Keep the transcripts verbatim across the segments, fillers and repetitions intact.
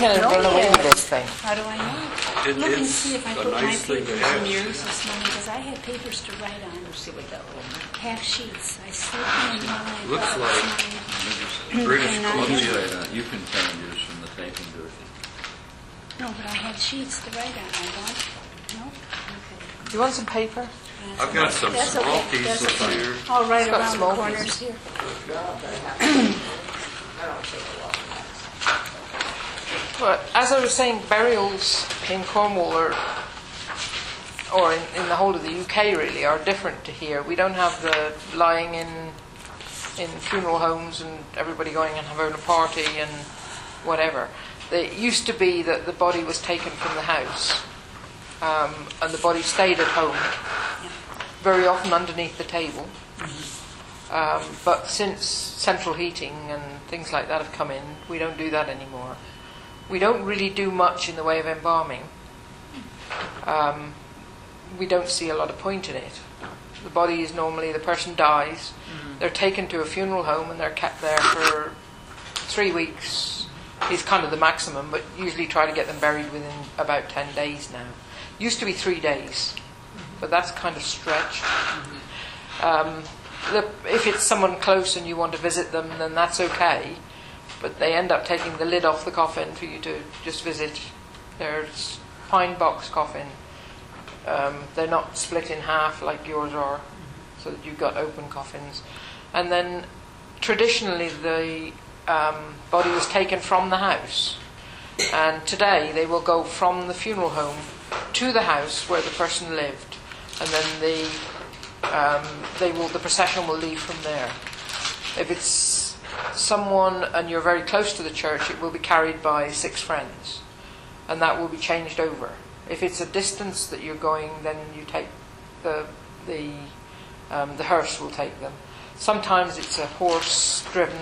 can't know run away yet. with this thing. How do I know? It, Look and it's see if I a put my nice thing to papers have. in yours this morning, because I had papers to write on. Half sheets. I slipped in while I Looks got like my- British And I- Columbia. Uh, you can find yours from the typing Dorothy. No, but I had sheets to write on. I want. No? Okay. Do you want some paper? I've got some That's small okay. pieces That's okay. here. I'll write It's got around the small corners pieces. here. But as I was saying, burials in Cornwall are, or in, in the whole of the U K really, are different to here. We don't have the lying in in funeral homes and everybody going and having a party and whatever. It used to be that the body was taken from the house um, and the body stayed at home, very often underneath the table. Um, but since central heating and things like that have come in, we don't do that anymore. We don't really do much in the way of embalming. Um, we don't see a lot of point in it. The body is normally, the person dies, mm-hmm. they're taken to a funeral home and they're kept there for three weeks. Is kind of the maximum, but usually try to get them buried within about ten days now. Used to be three days, but that's kind of stretched. Mm-hmm. Um, the, if it's someone close and you want to visit them, then that's okay. But they end up taking the lid off the coffin for you to just visit. There's pine box coffin. Um, they're not split in half like yours are, so that you've got open coffins. And then traditionally the um, body was taken from the house. And today they will go from the funeral home to the house where the person lived. And then the, um, they will, the procession will leave from there. If it's someone and you're very close to the church, it will be carried by six friends. And that will be changed over. If it's a distance that you're going, then you take the the um, the hearse will take them. Sometimes it's a horse-driven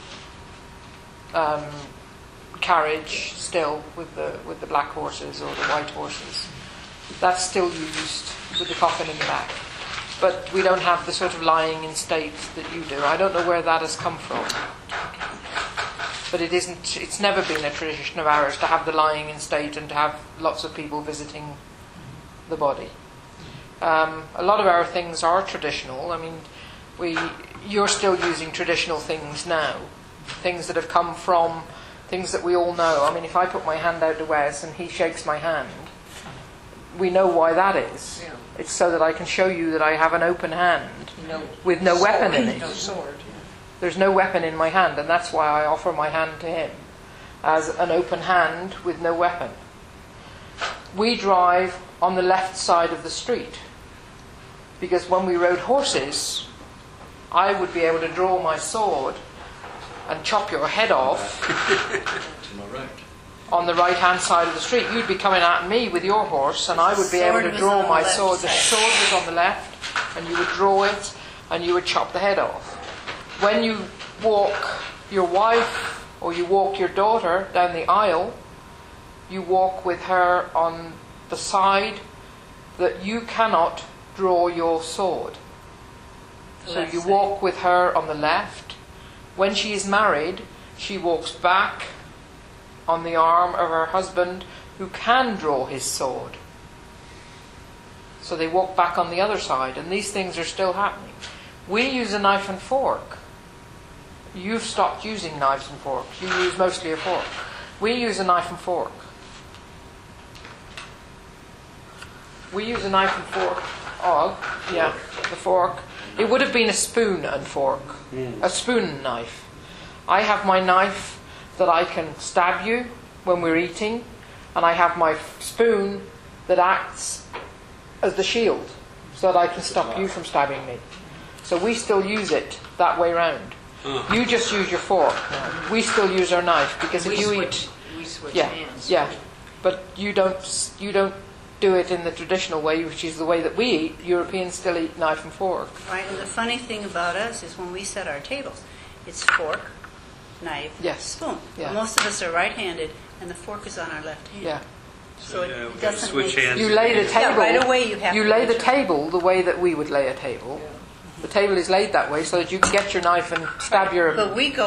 um, carriage still with the with the black horses or the white horses. That's still used with the coffin in the back. But we don't have the sort of lying in state that you do. I don't know where that has come from. But it isn't. It's never been a tradition of ours to have the lying in state and to have lots of people visiting the body. Um, a lot of our things are traditional. I mean, we you're still using traditional things now, things that have come from things that we all know. I mean, if I put my hand out to Wes and he shakes my hand, we know why that is. Yeah. It's so that I can show you that I have an open hand No with no weapon in it. No sword. There's no weapon in my hand, and that's why I offer my hand to him as an open hand with no weapon. We drive on the left side of the street because when we rode horses, I would be able to draw my sword and chop your head off To my right. on the right-hand side of the street. You'd be coming at me with your horse, and I would be able Sword to was draw on the my left sword. The side. sword was on the left, and you would draw it, and you would chop the head off. When you walk your wife or you walk your daughter down the aisle, you walk with her on the side that you cannot draw your sword. So Left you side. walk with her on the left. When she is married, she walks back on the arm of her husband who can draw his sword. So they walk back on the other side, and these things are still happening. We use a knife and fork. You've stopped using knives and forks. You use mostly a fork. We use a knife and fork. We use a knife and fork. Oh, yeah, the fork. It would have been a spoon and fork. A spoon and knife. I have my knife that I can stab you when we're eating, and I have my spoon that acts as the shield so that I can stop you from stabbing me. So we still use it that way round. You just use your fork. We still use our knife because if We you switch, eat, we switch yeah, hands. yeah, but you don't you don't do it in the traditional way, which is the way that we eat. Europeans still eat knife and fork. Right, and the funny thing about us is when we set our tables, it's fork, knife, Yes. spoon. Yeah. Most of us are right-handed, and the fork is on our left hand. Yeah, So it yeah, we doesn't switch make- hands. you lay the Yeah, table. right away you have You to lay the put your- table the way that we would lay a table. The table is laid that way so that you can get your knife and stab your. But we go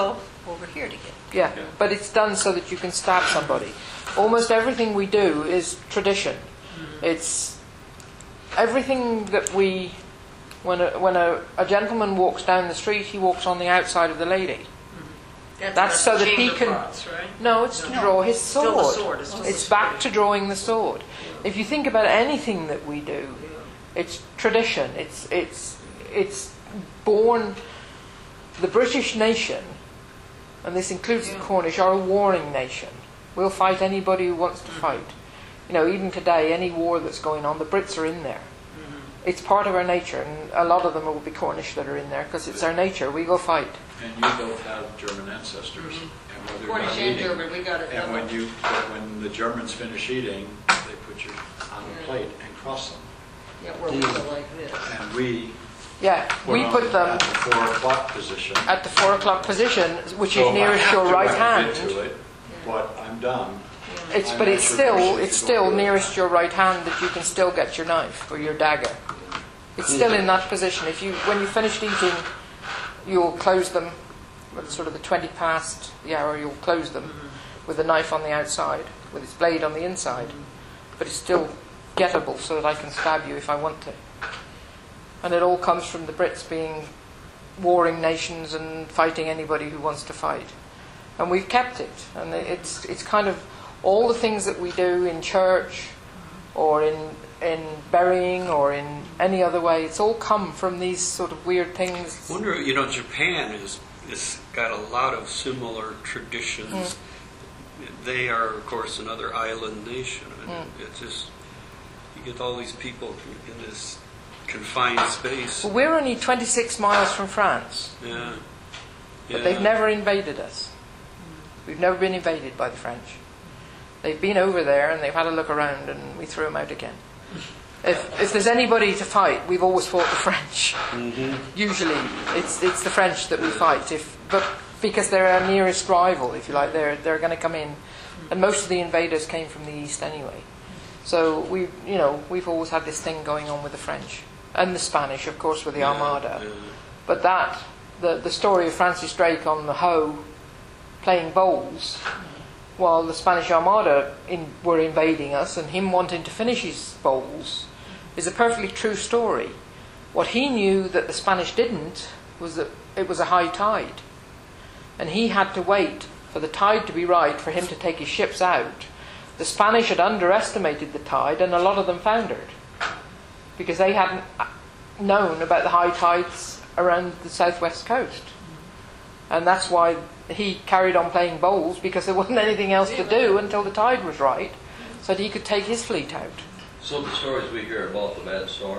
over here to get. Yeah, Yeah. but it's done so that you can stab somebody. Almost everything we do is tradition. It's everything that we, when a, when a, a gentleman walks down the street, he walks on the outside of the lady. That's so that he can. Pots, right? No, it's to No. draw his Still sword. the sword, it's still It's the back sword. to drawing the sword. If you think about anything that we do, it's tradition. It's it's it's born. The British nation, and this includes the Cornish, are a warring nation. We'll fight anybody who wants to fight. You know, even today, any war that's going on, the Brits are in there. It's part of our nature, and a lot of them will be Cornish that are in there because it's our nature. We go fight. And you both have German ancestors. And whether you're Cornish not and eating- German, we got it. And when you, but when the Germans finish eating, they put you on a plate and cross them. Yeah, where we go like this. And we Yeah, we on put them at the four o'clock position. at the four o'clock position, which So is if I nearest have your to, right I hand. get to it, but I'm done. It's I'm but it's actually still pushing it's to go still through it. nearest your right hand that you can still get your knife or your dagger. It's still in that position. If you when you finished eating, you'll close them at sort of the twenty past the hour. You'll close them with a knife on the outside, with its blade on the inside, but it's still gettable so that I can stab you if I want to. And it all comes from the Brits being warring nations and fighting anybody who wants to fight. And we've kept it. And it's it's kind of all the things that we do in church or in in burying or in any other way, it's all come from these sort of weird things. I wonder, you know, Japan is is got a lot of similar traditions. They are, of course, another island nation. And Mm. it's just, you get all these people in this confined space. Well, we're only twenty-six miles from France, Yeah. but Yeah. they've never invaded us. We've never been invaded by the French. They've been over there and they've had a look around and we threw them out again. If, if there's anybody to fight, we've always fought the French. Mhm. Usually, it's it's the French that we fight. If but because they're our nearest rival, if you like, they're they're going to come in, and most of the invaders came from the east anyway. So we, you know, we've always had this thing going on with the French and the Spanish, of course, with the Yeah, Armada. yeah. But that the the story of Francis Drake on the Hoe playing bowls while the Spanish Armada in, were invading us, and him wanting to finish his bowls, is a perfectly true story. What he knew that the Spanish didn't was that it was a high tide. And he had to wait for the tide to be right for him to take his ships out. The Spanish had underestimated the tide and a lot of them foundered because they hadn't known about the high tides around the southwest coast. And that's why he carried on playing bowls, because there wasn't anything else to do until the tide was right, so that he could take his fleet out. So the stories we hear about the bad storm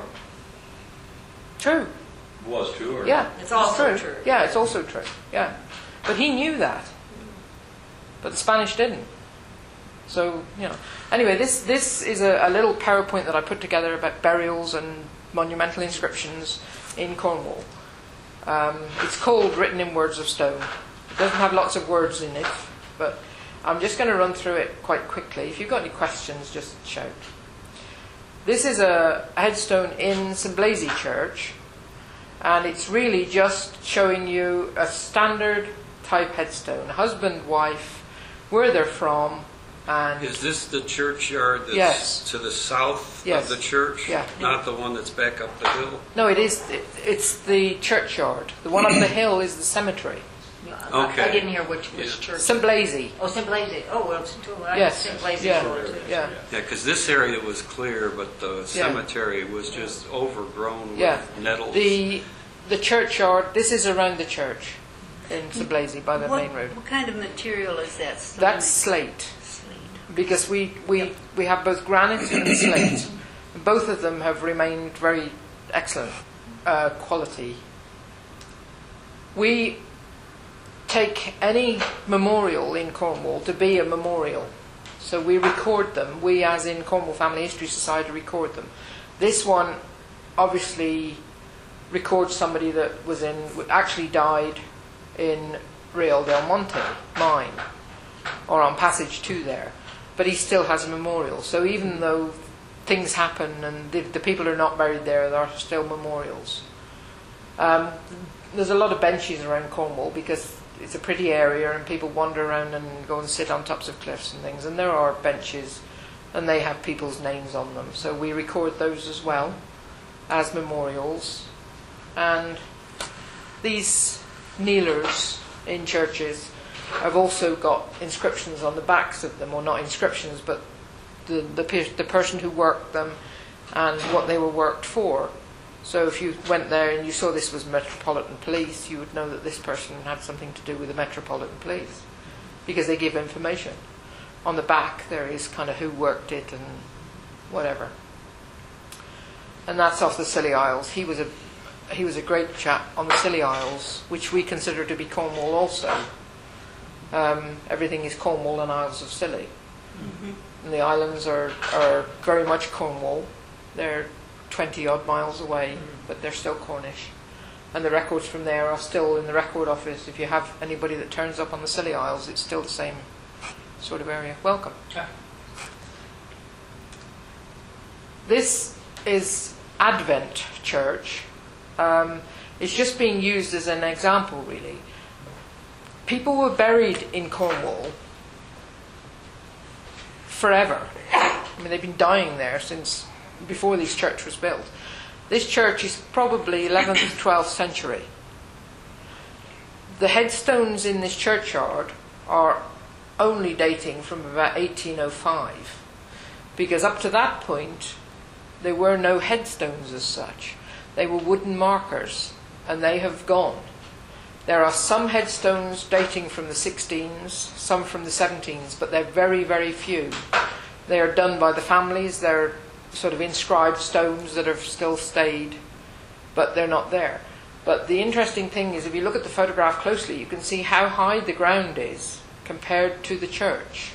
True. was true, or Yeah, It's also true. true. Yeah, it's also true. Yeah, but he knew that, but the Spanish didn't. So you know. Anyway, this this is a, a little PowerPoint that I put together about burials and monumental inscriptions in Cornwall. Um, it's called Written in Words of Stone. It doesn't have lots of words in it, but I'm just going to run through it quite quickly. If you've got any questions, just shout. This is a headstone in Saint Blaise Church, and it's really just showing you a standard type headstone. Husband, wife, where they're from, and Is this the churchyard that's Yes. to the south Yes. of the church? Yeah. Not the one that's back up the hill? no, it is. It, it's the churchyard. The one up the hill is the cemetery. I- I Okay. didn't hear which, which Yeah. church. Saint Blaise. Oh, Saint Blaise. Oh, well, Saint I Yes. Saint Blaise. Yeah. as well, too. Yeah. Yeah, because this area was clear, but the Yeah. cemetery was just overgrown with Yeah. nettles. The the churchyard. This is around the church in Saint Blaise by the What, main road. what kind of material is that? stone? That's slate. Slate. Because we, we, we have both granite and slate. Both of them have remained very excellent uh, quality. We take any memorial in Cornwall to be a memorial. So we record them. We, as in Cornwall Family History Society, record them. This one obviously records somebody that was in, actually died in Real del Monte mine, or on passage two there. But he still has a memorial. So even though things happen and the, the people are not buried there, there are still memorials. Um, there's a lot of benches around Cornwall because it's a pretty area, and people wander around and go and sit on tops of cliffs and things. And there are benches, and they have people's names on them. So we record those as well as memorials. And these kneelers in churches have also got inscriptions on the backs of them, or not inscriptions, but the the, pe- the person who worked them and what they were worked for. So if you went there and you saw this was Metropolitan Police, you would know that this person had something to do with the Metropolitan Police, because they give information. On the back there is kind of who worked it and whatever. And that's off the Scilly Isles. He was a he was a great chap on the Scilly Isles, which we consider to be Cornwall also. Um, everything is Cornwall and Isles of Scilly. Mm-hmm. And the islands are, are very much Cornwall. They're twenty odd miles away, but they're still Cornish. And the records from there are still in the record office. If you have anybody that turns up on the Scilly Isles, it's still the same sort of area. Welcome. Yeah. This is Advent Church. Um, it's just being used as an example, really. People were buried in Cornwall forever. I mean, they've been dying there since before this church was built. This church is probably eleventh, twelfth century. The headstones in this churchyard are only dating from about eighteen oh five, because up to that point there were no headstones as such. They were wooden markers, and they have gone. There are some headstones dating from the sixteens, some from the seventeens, but they're very, very few. They are done by the families. They're sort of inscribed stones that have still stayed, but they're not there. But the interesting thing is, if you look at the photograph closely, you can see how high the ground is compared to the church.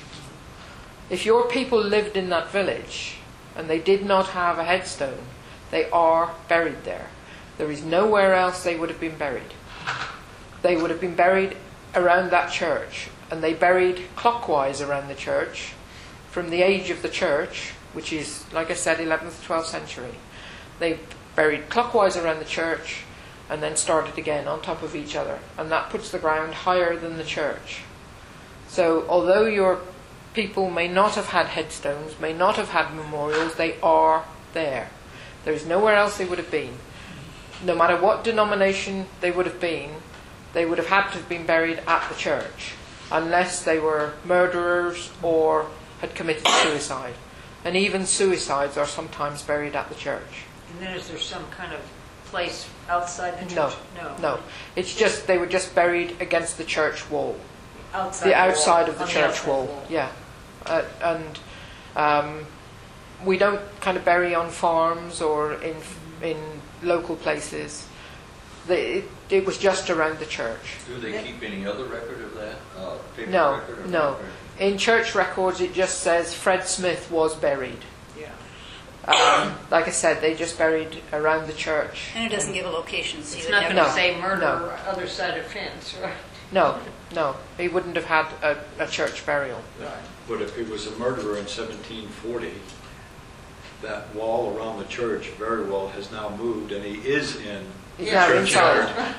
If your people lived in that village and they did not have a headstone, they are buried there. There is nowhere else they would have been buried. They would have been buried around that church, and they buried clockwise around the church from the age of the church, which is, like I said, eleventh, twelfth century. They buried clockwise around the church and then started again on top of each other, and that puts the ground higher than the church. So although your people may not have had headstones, may not have had memorials, they are there. There is nowhere else they would have been. No matter what denomination they would have been, they would have had to have been buried at the church, unless they were murderers or had committed suicide. And even suicides are sometimes buried at the church. And then is there some kind of place outside the No, church? No. no. It's just, they were just buried against the church wall. Outside The wall, outside of the on church outside wall, yeah. Uh, and um, we don't kind of bury on farms or in in local places. The, it, it was just around the church. Do they keep any other record of that? Uh, paper No, record or no. record? In church records, it just says Fred Smith was buried. Yeah. Um, like I said, they just buried around the church. And it doesn't give a location, so It's you not would going never to No, say murder no. or other side of fence, right? No, no. He wouldn't have had a, a church burial. Right. But if he was a murderer in seventeen forty, that wall around the church very well has now moved, and he is in He's Yeah, now churchyard. inside.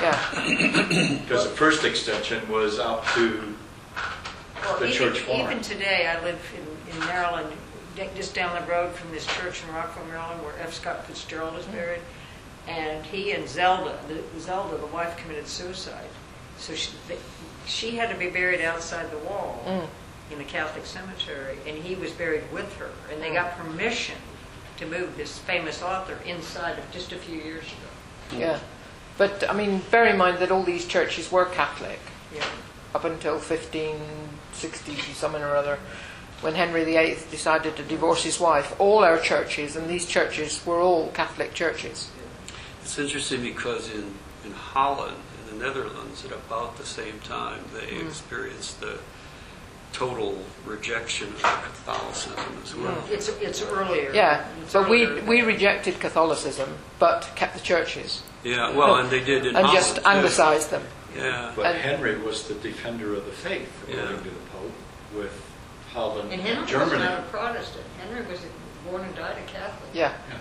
Yeah. Because the first extension was out to Well, the even, church farm. even today, I live in, in Maryland, d- just down the road from this church in Rockville, Maryland, where F. Scott Fitzgerald is buried. And he and Zelda, the, Zelda, the wife, committed suicide. So she, they, she had to be buried outside the wall Mm. in the Catholic cemetery, and he was buried with her. And they got permission to move this famous author inside of just a few years ago. Yeah. But, I mean, bear in mind that all these churches were Catholic Yeah. up until fifteen sixty something or other, when Henry the Eighth decided to divorce his wife. All our churches, and these churches, were all Catholic churches. It's interesting because in, in Holland, in the Netherlands, at about the same time, they Mm. experienced the total rejection of Catholicism as well. It's, it's earlier. Yeah, It's but we, earlier. we rejected Catholicism, but kept the churches. Yeah, well, and they did in And Holland, just too. anglicized them. Yeah. But And- Henry was the defender of the faith, according Yeah. to the Pope, with Holland And and Henry was Germany. not a Protestant. Henry was born and died a Catholic. Yeah. Yeah.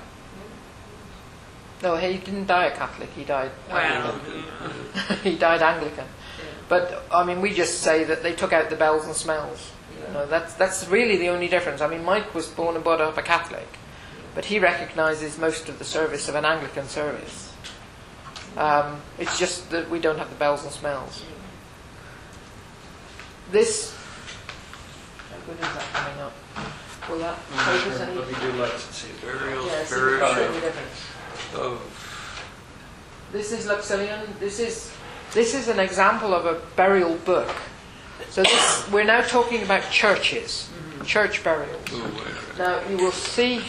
No, he didn't die a Catholic, he died Wow. Anglican. He died Anglican. But I mean, we just say that they took out the bells and smells. You know, that's that's really the only difference. I mean, Mike was born and brought up a Catholic, but he recognises most of the service of an Anglican service. Um, it's just that we don't have the bells and smells. This, how good is that coming up? Will that focus any? Let me do lights and see. Burials, Yeah, see, burials show the difference. of This is Luxillian. This is this is an example of a burial book. So this, we're now talking about churches, mm-hmm. church burials. ooh, wait. Now you will see.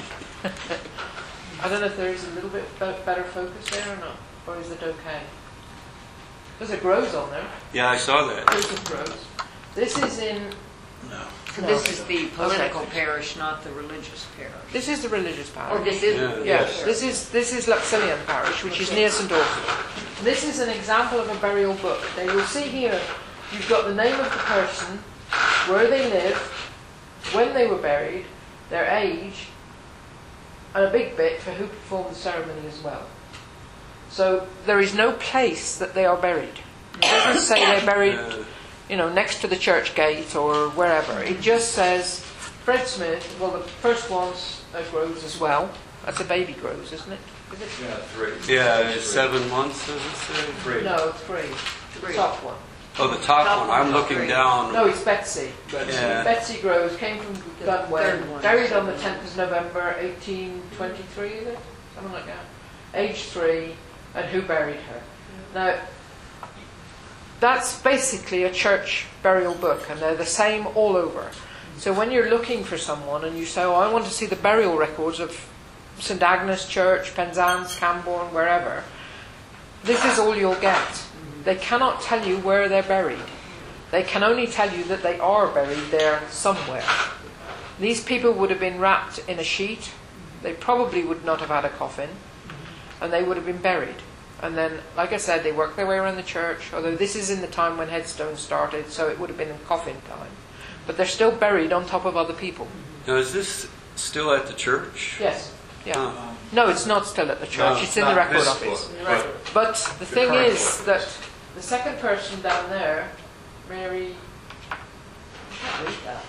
I don't know if there is a little bit be- better focus there or not, or is it okay? There's a Groves on there. Yeah, I saw that. Joseph Groves. This is in. No. No. This is the political Okay. parish, not the religious parish. This is the religious parish. Oh, this is? Yeah. Yes, this is this is Luxillian Parish, which is near St Auguste. This is an example of a burial book. Now you'll see here, you've got the name of the person, where they lived, when they were buried, their age, and a big bit for who performed the ceremony as well. So there is no place that they are buried. It doesn't say they're buried, Uh, you know, next to the church gate or wherever. It just says Fred Smith. Well, the first one's uh, Groves as well. That's a baby Groves, isn't it? Is it? Yeah, three. yeah, Three. it's seven months, does it say? Three. No, three. Three. Top one. Oh, the top, Top one. I'm one, looking three. down. No, it's Betsy. Yeah. Betsy Groves came from third Dunwell, one. buried on the tenth of November, eighteen twenty-three, is it? Something like that. Age three, and who buried her. Now, that's basically a church burial book, and they're the same all over. So when you're looking for someone and you say, oh, I want to see the burial records of St Agnes Church, Penzance, Camborne, wherever, this is all you'll get. They cannot tell you where they're buried. They can only tell you that they are buried there somewhere. These people would have been wrapped in a sheet. They probably would not have had a coffin, and they would have been buried. And then, like I said, they worked their way around the church, although this is in the time when headstones started, so it would have been in coffin time. But they're still buried on top of other people. Now, is this still at the church? Yes. Yeah. Huh. No, it's not still at the church. No, it's in the not record this office. book, Right. but But the thing current is book. that the second person down there, Mary... I can't read that.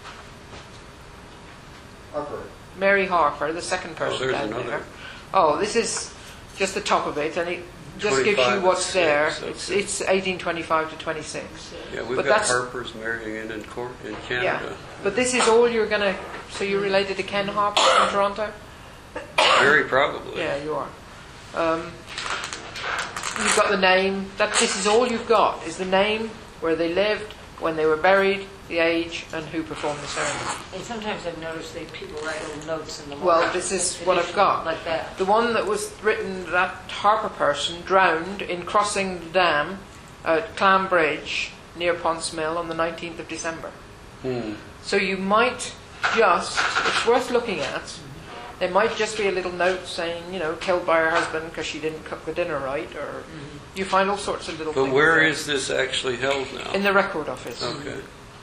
Harper. Mary Harper, the second person there's down another. there. Oh, this is just the top of it, and it just gives you twenty-five what's there. six, It's, okay. it's eighteen twenty-five to twenty-six. Yeah, we've But got that's- Harper's marrying in in, court, in Yeah, Canada. but this is all you're gonna. So you're related to Ken Harper from Toronto? Very probably. Yeah, you are. Um, you've got the name. That this is all you've got is the name, where they lived, when they were buried, the age, and who performed the ceremony. And sometimes I've noticed that people write little notes in the Well, margin. this is what I've got. Like that. The one that was written, that Harper person drowned in crossing the dam at Clam Bridge near Ponce Mill on the nineteenth of December. Hmm. So you might just, it's worth looking at, there might just be a little note saying, you know, killed by her husband because she didn't cook the dinner right, or you find all sorts of little But things. where there. is this actually held now? In the record office. Okay.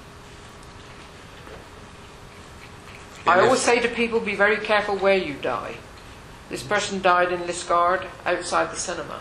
I And always if- say to people, be very careful where you die. This person died in Liscard, outside the cinema.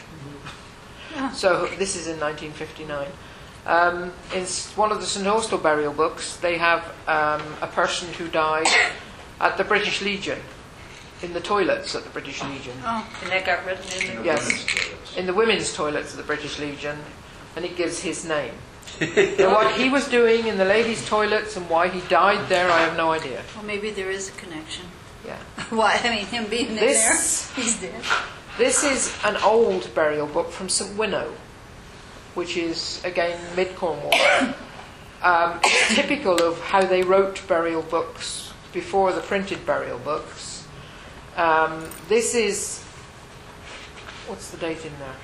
So this is in nineteen fifty-nine. Um, in s- one of the St Austell burial books, they have um, a person who died at the British Legion, in the toilets at the British Legion. Oh, And that got written in there? Yes, in the women's toilets of the British Legion, and it gives his name. Now, what he was doing in the ladies' toilets and why he died there, I have no idea. well, maybe there is a connection. Yeah. Why? I mean, him being in This- there, he's dead. This is an old burial book from St Winnow, which is, again, mid-Cornwall. Um, it's typical of how they wrote burial books before the printed burial books. Um, this is... What's the date in there?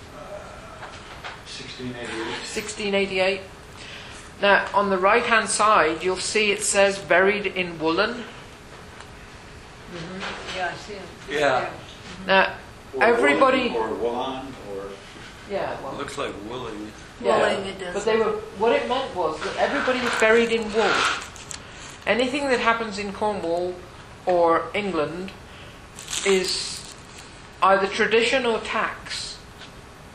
sixteen eighty-eight. sixteen eighty-eight. Now, on the right-hand side, you'll see it says buried in woolen. Yeah, I see it. Yeah. Now, Or everybody... Woolen, Or Woolen, or... Yeah, well... Looks like Willing. Wooling, it does. But they were, what it meant was that everybody was buried in wool. Anything that happens in Cornwall or England is either tradition or tax.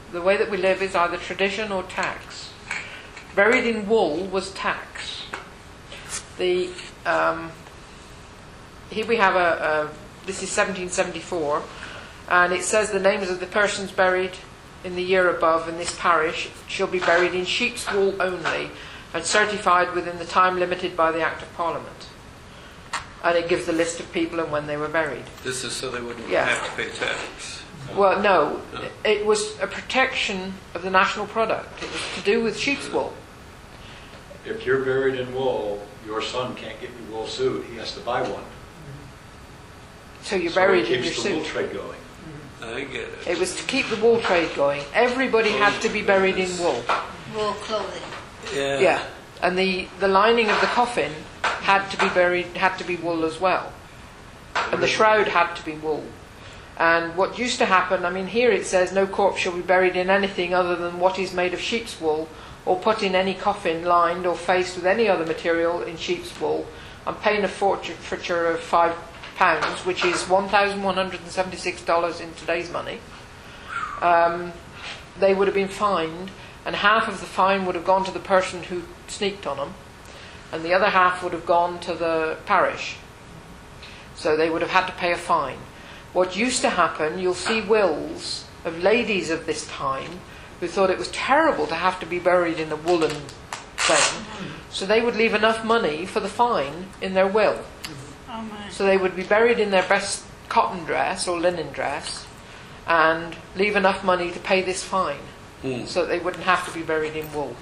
The way that we live is either tradition or tax. Buried in wool was tax. The um, here we have a, a this is seventeen seventy-four, and it says the names of the persons buried in the year above in this parish shall be buried in sheep's wool only, and certified within the time limited by the Act of Parliament. And it gives the list of people and when they were buried. This is so they wouldn't Yeah. have to pay tax. Well, no, No. it was a protection of the national product. It was to do with sheep's wool. If you're buried in wool, your son can't get your wool suit. He has to buy one. So you're So buried it in your keeps the wool suit. trade going. I get it. It was to keep the wool trade going. Everybody had to be buried in wool. Wool clothing. Yeah. Yeah, and the, the lining of the coffin had to be buried, had to be wool as well, and the shroud had to be wool. And what used to happen, I mean, here it says no corpse shall be buried in anything other than what is made of sheep's wool, or put in any coffin lined or faced with any other material in sheep's wool, on pain of forfeiture of five pounds, which is one thousand one hundred and seventy-six dollars in today's money. Um, they would have been fined, and half of the fine would have gone to the person who sneaked on them, and the other half would have gone to the parish. So they would have had to pay a fine. What used to happen, you'll see wills of ladies of this time who thought it was terrible to have to be buried in a woolen thing, so they would leave enough money for the fine in their will. Oh my. So they would be buried in their best cotton dress or linen dress and leave enough money to pay this fine, Mm. so that they wouldn't have to be buried in wool.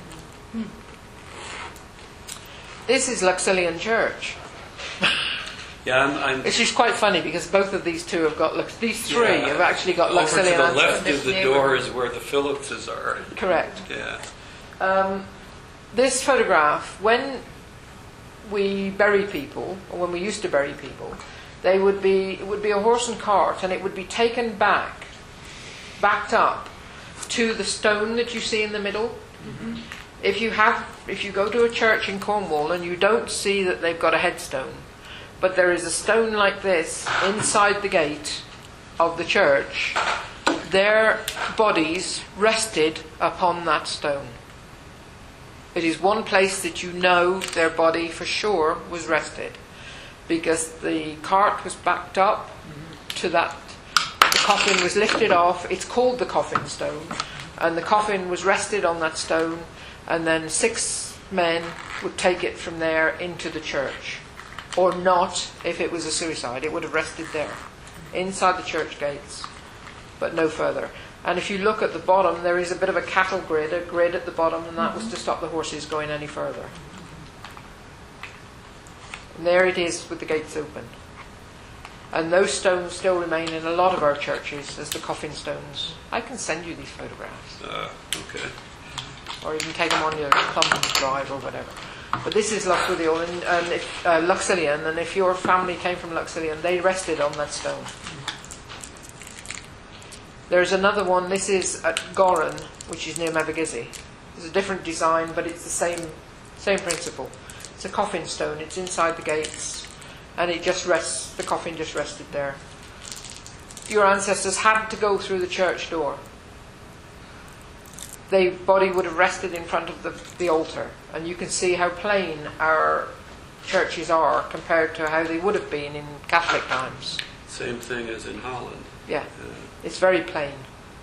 This is Luxillian Church. Yeah, I'm, I'm Which is quite funny because both of these two have got, Lux- these three Yeah. have actually got over to Luxillian the answers. left of the door is where the Phillipses are. Correct. Yeah. Um, this photograph, when we bury people, or when we used to bury people, they would be, it would be a horse and cart, and it would be taken back, backed up to the stone that you see in the middle. Mm-hmm. If you have, if you go to a church in Cornwall and you don't see that they've got a headstone, but there is a stone like this inside the gate of the church, their bodies rested upon that stone. It is one place that you know their body for sure was rested, because the cart was backed up to that, the coffin was lifted off, it's called the coffin stone, and the coffin was rested on that stone, and then six men would take it from there into the church. Or not, if it was a suicide, it would have rested there, inside the church gates, but no further. And if you look at the bottom, there is a bit of a cattle grid, a grid at the bottom, and that was to stop the horses going any further. And there it is with the gates open. And those stones still remain in a lot of our churches as the coffin stones. I can send you these photographs, Uh, okay. or you can take them on your thumb drive or whatever. But this is Luxillian, and, and if, uh, Luxillian, and if your family came from Luxillian, they rested on that stone. There's another one, this is at Goran, which is near Mevagissey. It's a different design, but it's the same same principle. It's a coffin stone, it's inside the gates, and it just rests, the coffin just rested there. Your ancestors had to go through the church door. The body would have rested in front of the, the altar, and you can see how plain our churches are compared to how they would have been in Catholic times. Same thing as in Holland. Yeah, Uh, it's very plain.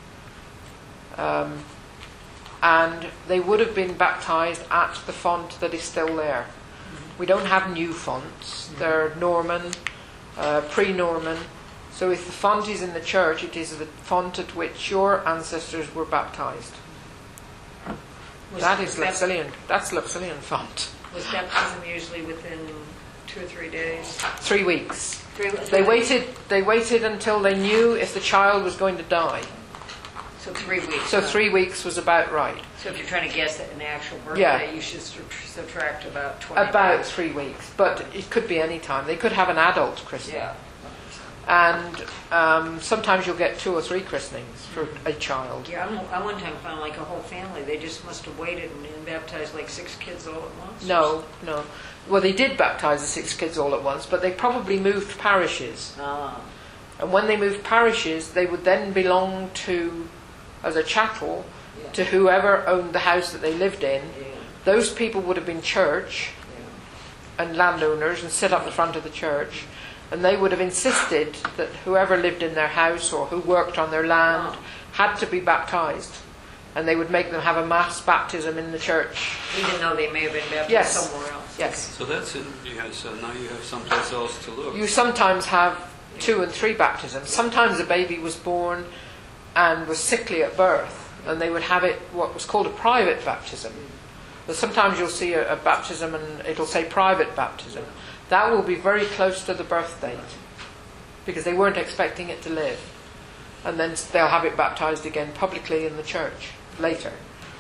Um, and they would have been baptized at the font that is still there. We don't have new fonts. They're Norman, uh, pre-Norman. So if the font is in the church, it is the font at which your ancestors were baptized. Was- That is was bap- Luxillian. That's Luxillian font. Was baptism usually within two or three days? Three weeks. Three- They waited. They waited until they knew if the child was going to die. So three weeks. So huh? three weeks was about right. So if you're trying to guess at an actual birthday, Yeah. you should sub- subtract about twenty About days. three weeks, but it could be any time. They could have an adult christening, Yeah. and um, sometimes you'll get two or three christenings for a child. Yeah, I'm, I one time found like a whole family. They just must have waited and, and baptized like six kids all at once. No, no. Well, they did baptise the six kids all at once, but they probably moved parishes. Ah. And when they moved parishes, they would then belong to as a chattel Yeah. to whoever owned the house that they lived in. Yeah. Those people would have been church and landowners and sit up the front of the church, and they would have insisted that whoever lived in their house or who worked on their land had to be baptized, and they would make them have a mass baptism in the church. Even though they may have been baptized Yes. somewhere else. Yes. So that's it. Yeah, so now you have someplace else to look. You sometimes have two and three baptisms. Sometimes a baby was born and was sickly at birth, and they would have it what was called a private baptism. But sometimes you'll see a, a baptism and it'll say private baptism. That will be very close to the birth date, because they weren't expecting it to live. And then they'll have it baptized again publicly in the church later.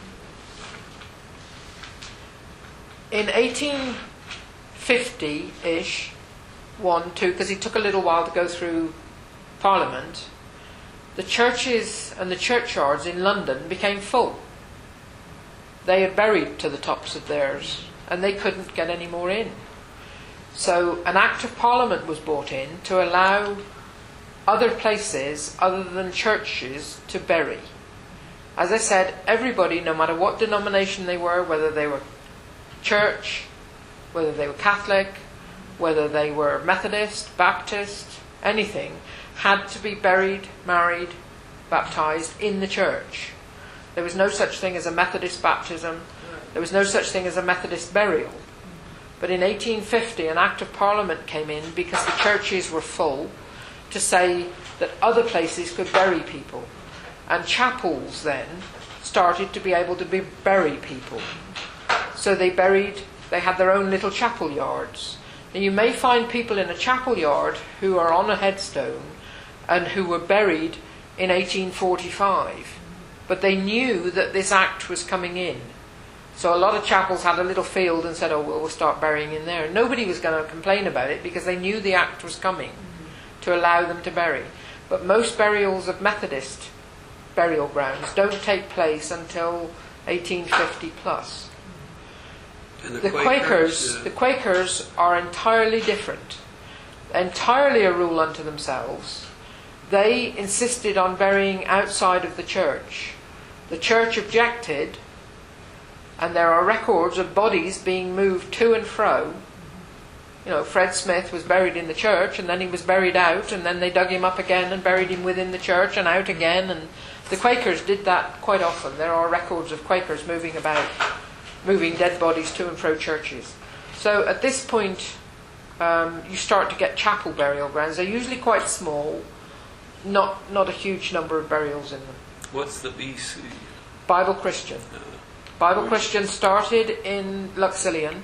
In eighteen fifty-ish, one, two, because it took a little while to go through Parliament, the churches and the churchyards in London became full. They had buried to the tops of theirs, and they couldn't get any more in. So an Act of Parliament was brought in to allow other places other than churches to bury. As I said, everybody, no matter what denomination they were, whether they were church, whether they were Catholic, whether they were Methodist, Baptist, anything, had to be buried, married, baptized in the church. There was no such thing as a Methodist baptism. There was no such thing as a Methodist burial. But in eighteen fifty, an Act of Parliament came in because the churches were full to say that other places could bury people. And chapels then started to be able to be, bury people. So they buried, they had their own little chapel yards. And you may find people in a chapel yard who are on a headstone and who were buried in eighteen forty-five. But they knew that this act was coming in. So a lot of chapels had a little field and said, oh, well, we'll start burying in there. Nobody was going to complain about it because they knew the act was coming to allow them to bury. But most burials of Methodist burial grounds don't take place until eighteen fifty plus. And The Quakers, uh, the Quakers are entirely different, entirely a rule unto themselves. They insisted on burying outside of the church. The church objected, and there are records of bodies being moved to and fro. You know, Fred Smith was buried in the church, and then he was buried out, and then they dug him up again and buried him within the church and out again. And the Quakers did that quite often. There are records of Quakers moving about, moving dead bodies to and fro churches. So at this point, um, you start to get chapel burial grounds. They're usually quite small, not not a huge number of burials in them. What's the B C? Bible Christian. Uh, Bible Which- Christian started in Luxillian.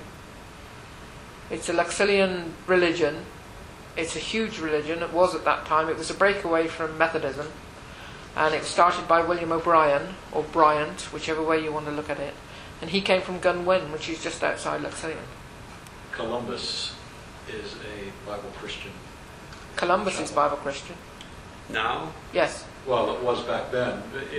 It's a Luxillian religion. It's a huge religion. It was at that time. It was a breakaway from Methodism. And it was started by William O'Brien, or Bryant, whichever way you want to look at it. And he came from Gunwen, which is just outside Luxillian. Columbus is a Bible Christian. Columbus is Bible Christian. now? Yes. Well, it was back then. It,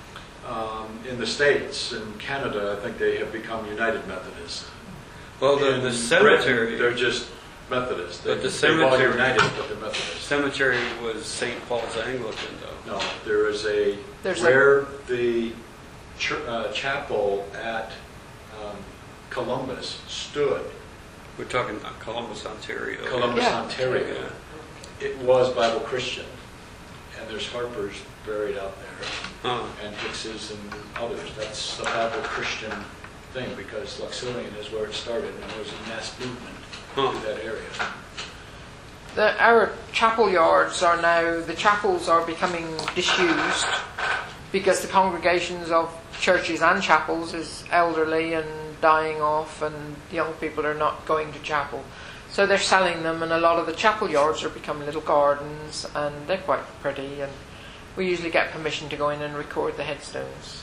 um, in the States and Canada, I think they have become United Methodist. Well, the, In the Britain, cemetery, they're just Methodist. They, But the they've all cemetery- united, but they're Methodist. cemetery was Saint Paul's Anglican, though. No, there is a, There's a- where the ch- uh, chapel at um, Columbus stood, We're talking about Columbus, Ontario. Columbus, Yeah. Ontario, Yeah. it was Bible Christian. And there's Harpers buried out there, Huh. and Hickses and others. That's a Bible Christian thing, because Luxillian is where it started, and there was a mass movement Huh. through that area. The, our chapel yards are now, the chapels are becoming disused because the congregations of churches and chapels is elderly and dying off, and young people are not going to chapel. So they're selling them, and a lot of the chapel yards are becoming little gardens, and they're quite pretty, and we usually get permission to go in and record the headstones.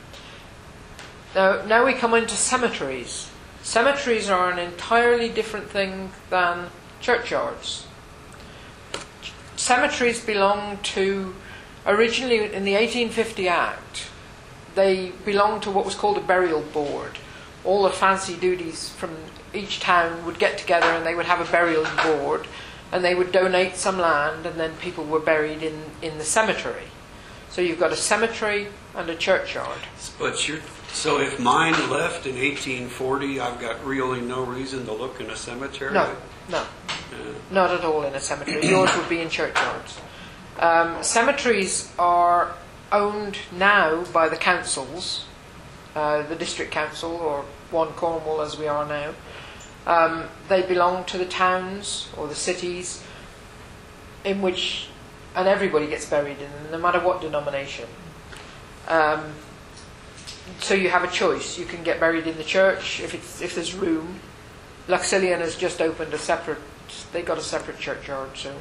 Now, now we come into cemeteries. Cemeteries are an entirely different thing than churchyards. Cemeteries belong to, originally in the eighteen fifty Act, they belonged to what was called a burial board. All the fancy duties from each town would get together and they would have a burial board, and they would donate some land, and then people were buried in, in the cemetery. So you've got a cemetery and a churchyard. But you're, so if mine left in eighteen forty, I've got really no reason to look in a cemetery? No, no, Yeah. not at all in a cemetery. Yours would be in churchyards. Um, cemeteries are owned now by the councils, uh, the district council, or One Cornwall as we are now. Um, they belong to the towns or the cities in which, and everybody gets buried in them, no matter what denomination. Um, so you have a choice. You can get buried in the church if it's if there's room. Luxillian has just opened a separate. They got a separate churchyard, so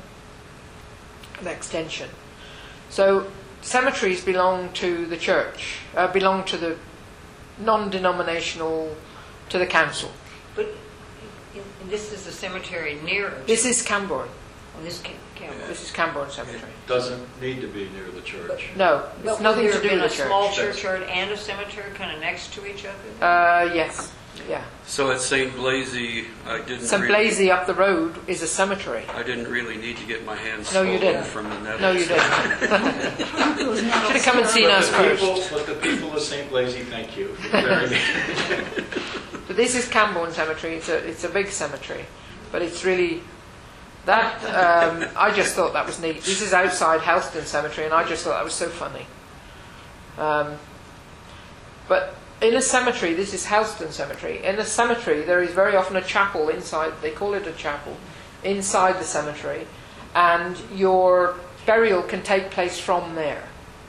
an extension. So cemeteries belong to the church, uh, belong to the non-denominational, to the council. But in- in- this is the cemetery near. This is Camborne. Oh, this ca- Campbell. This is Camborne Cemetery. Doesn't need to be near the church. No, But it's nothing would to there do have with been the a small church. churchyard and a cemetery kind of next to each other? Uh, yes, yeah. So at Saint Blaise, I didn't Saint really, Blaise up the road is a cemetery. I didn't really need to get my hands No, you swollen didn't. from the nettles. No, you didn't. Should have come and seen But us the first. people, but the people of Saint Blaise, thank you. You're very- But this is Camborne Cemetery. It's a it's a big cemetery, but it's really that. Um, I just thought that was neat. This is outside Helston Cemetery, and I just thought that was so funny. Um, but in a cemetery, this is Helston Cemetery. In a cemetery, there is very often a chapel inside. They call it a chapel inside the cemetery, and your burial can take place from there.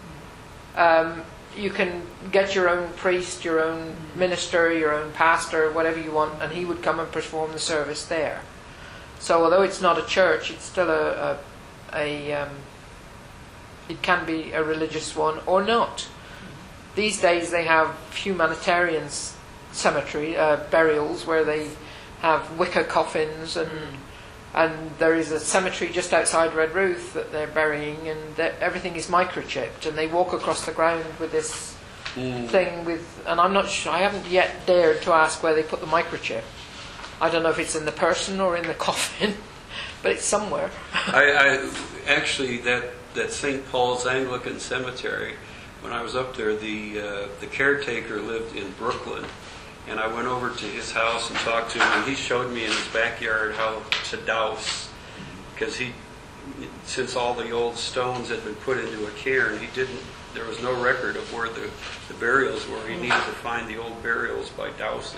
Um, you can get your own priest, your own minister, your own pastor, whatever you want, and he would come and perform the service there. So although it's not a church, it's still a, a, a um, it can be a religious one or not. These days they have humanitarian s- cemetery uh, burials where they have wicker coffins, and and there is a cemetery just outside Redruth that they're burying, and that everything is microchipped, and they walk across the ground with this Mm. thing with, and I'm not sure, I haven't yet dared to ask where they put the microchip. I don't know if it's in the person or in the coffin, but it's somewhere. I, I actually that that Saint Paul's Anglican Cemetery. When I was up there, the uh, the caretaker lived in Brooklyn, and I went over to his house and talked to him, and he showed me in his backyard how to douse, because he, since all the old stones had been put into a cairn, he didn't. There was no record of where the, the burials were. He needed to find the old burials by dousing.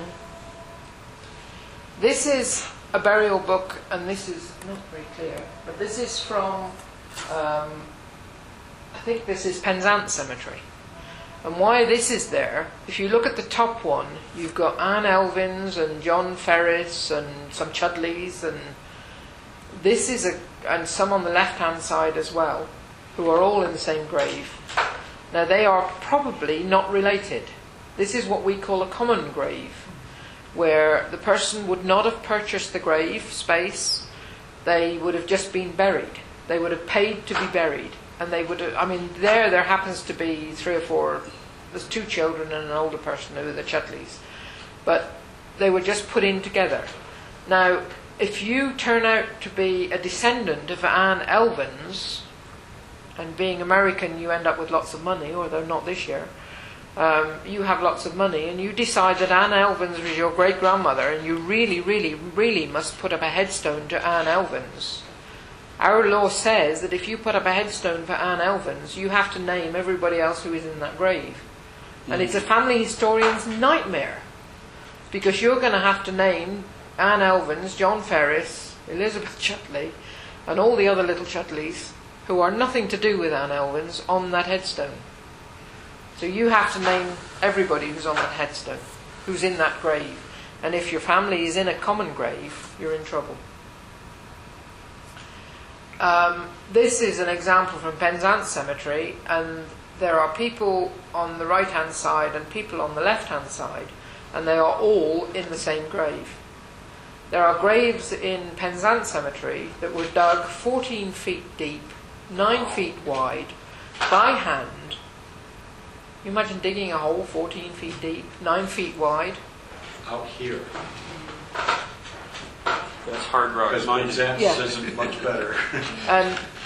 This is a burial book, and this is not very clear, but this is from, um, I think this is Penzance Cemetery. And why this is there, if you look at the top one, you've got Anne Elvins and John Ferris and some Chudleys, and this is a, and some on the left-hand side as well, who are all in the same grave. Now they are probably not related. This is what we call a common grave, where the person would not have purchased the grave space, they would have just been buried. They would have paid to be buried. And they would have, I mean, there, there happens to be three or four, there's two children and an older person who are the Chudleys. But they were just put in together. Now, if you turn out to be a descendant of Anne Elvins, and being American you end up with lots of money, although not this year, um, you have lots of money, and you decide that Anne Elvins was your great-grandmother, and you really, really, really must put up a headstone to Anne Elvins. Our law says that if you put up a headstone for Anne Elvins, you have to name everybody else who is in that grave. And it's a family historian's nightmare, because you're going to have to name Anne Elvins, John Ferris, Elizabeth Chudley, and all the other little Chudleys who are nothing to do with Anne Elvins on that headstone. So you have to name everybody who's on that headstone, who's in that grave. And if your family is in a common grave, you're in trouble. Um, this is an example from Penzance Cemetery, and there are people on the right-hand side and people on the left-hand side, and they are all in the same grave. There are graves in Penzance Cemetery that were dug fourteen feet deep, nine feet wide, by hand. You imagine digging a hole fourteen feet deep, nine feet wide. Out here. That's hard rock. Because Mine- Penzance Yeah. isn't much better. And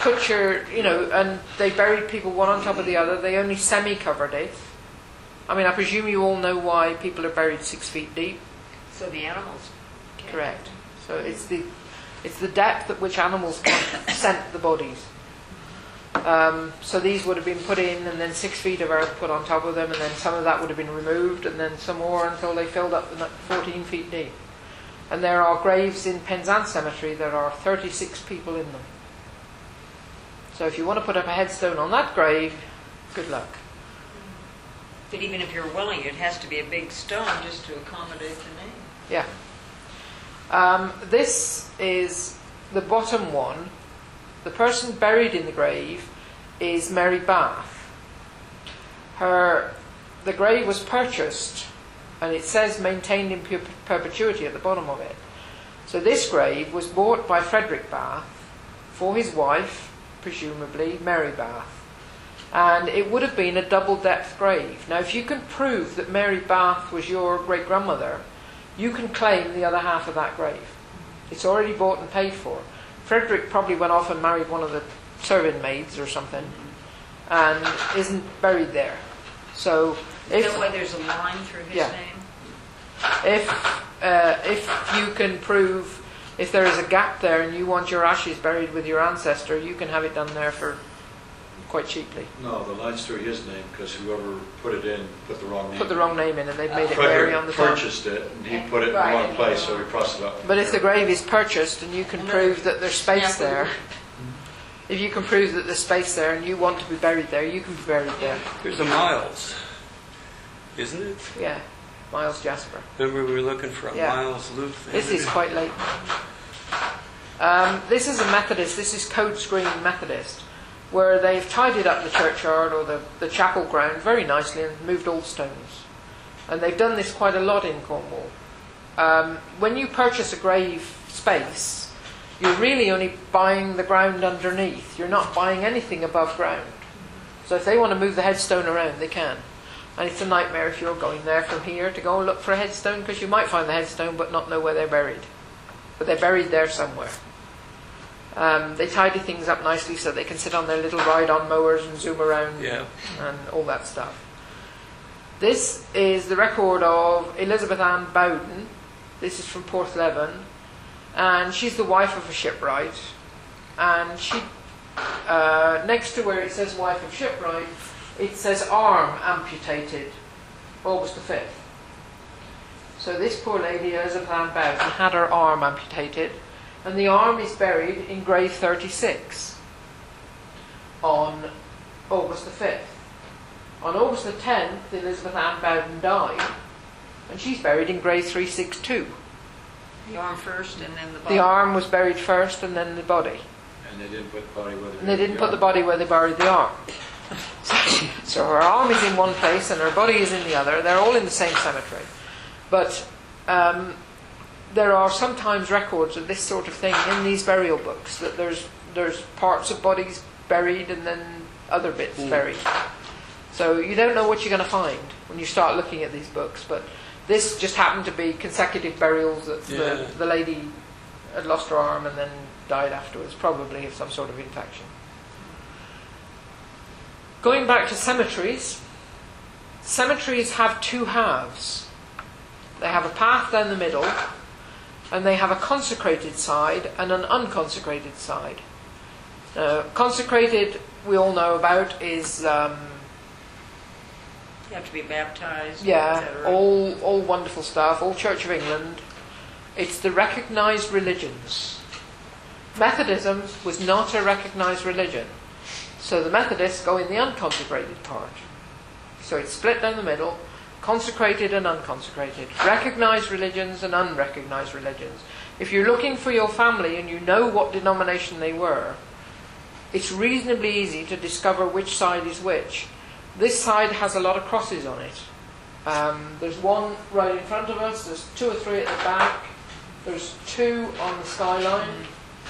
put your, you know, and they buried people one on top of the other. They only semi-covered it. I mean, I presume you all know why people are buried six feet deep. So the animals. can- Correct. So it's the it's the depth at which animals can scent the bodies. Um, so these would have been put in, and then six feet of earth put on top of them, and then some of that would have been removed, and then some more until they filled up the fourteen feet deep. And there are graves in Penzance Cemetery. There are thirty-six people in them. So if you want to put up a headstone on that grave, good luck. But even if you're willing, it has to be a big stone just to accommodate the name. Yeah. Um, this is the bottom one. The person buried in the grave is Mary Bath. Her, the grave was purchased, and it says maintained in pu- perpetuity at the bottom of it. So this grave was bought by Frederick Bath for his wife, presumably Mary Bath. And it would have been a double-depth grave. Now, if you can prove that Mary Bath was your great-grandmother, you can claim the other half of that grave. It's already bought and paid for. Frederick probably went off and married one of the serving maids or something, and isn't buried there. So, Is if that why there's a line through his Yeah. name? if uh, if you can prove, if there is a gap there and you want your ashes buried with your ancestor, you can have it done there for quite cheaply. No, the line's through his name because whoever put it in put the wrong name. Put the wrong name in, and they've made it Mary on the Frederick top. purchased it, and he put it in the Right. wrong place, so he crossed it out. But if the grave is purchased and you can prove that there's space there, if you can prove that there's space there and you want to be buried there, you can be buried there. There's a Miles, isn't it? Yeah, Miles Jasper. Remember we were looking for a Yeah. Miles Loop thing? This is quite late. Um, this is a Methodist, this is Codes Green Methodist, where they've tidied up the churchyard or the, the chapel ground very nicely and moved all stones. And they've done this quite a lot in Cornwall. Um, when you purchase a grave space, you're really only buying the ground underneath. You're not buying anything above ground. So if they want to move the headstone around, they can. And it's a nightmare if you're going there from here to go and look for a headstone, because you might find the headstone but not know where they're buried. But they're buried there somewhere. Um, they tidy things up nicely so they can sit on their little ride-on mowers and zoom around Yeah. and all that stuff. This is the record of Elizabeth Ann Bowden. This is from Porthleven. And she's the wife of a shipwright. And she, uh, next to where it says wife of shipwright, it says arm amputated, August the fifth. So this poor lady, Elizabeth Ann Bowden, had her arm amputated. And the arm is buried in grave thirty-six on August the fifth. On August the tenth, Elizabeth Ann Bowden died, and she's buried in grave three sixty-two. The arm first and then the body. The arm was buried first and then the body. And they didn't put the body where they And they didn't put the body where they buried the arm. So, so her arm is in one place and her body is in the other. They're all in the same cemetery. But um, there are sometimes records of this sort of thing in these burial books, that there's there's parts of bodies buried and then other bits Mm. buried. So you don't know what you're going to find when you start looking at these books. But this just happened to be consecutive burials that Yeah. the, the lady had lost her arm and then died afterwards, probably of some sort of infection. Going back to cemeteries, cemeteries have two halves. They have a path down the middle, and they have a consecrated side and an unconsecrated side. Uh, consecrated, we all know about, is um, You have to be baptized, et yeah, cetera. all all wonderful stuff, all Church of England. It's the recognised religions. Methodism was not a recognised religion, so the Methodists go in the unconsecrated part. So it's split down the middle. Consecrated and unconsecrated, recognised religions and unrecognised religions. If you're looking for your family and you know what denomination they were, it's reasonably easy to discover which side is which. This side has a lot of crosses on it. Um, there's one right in front of us, there's two or three at the back, there's two on the skyline.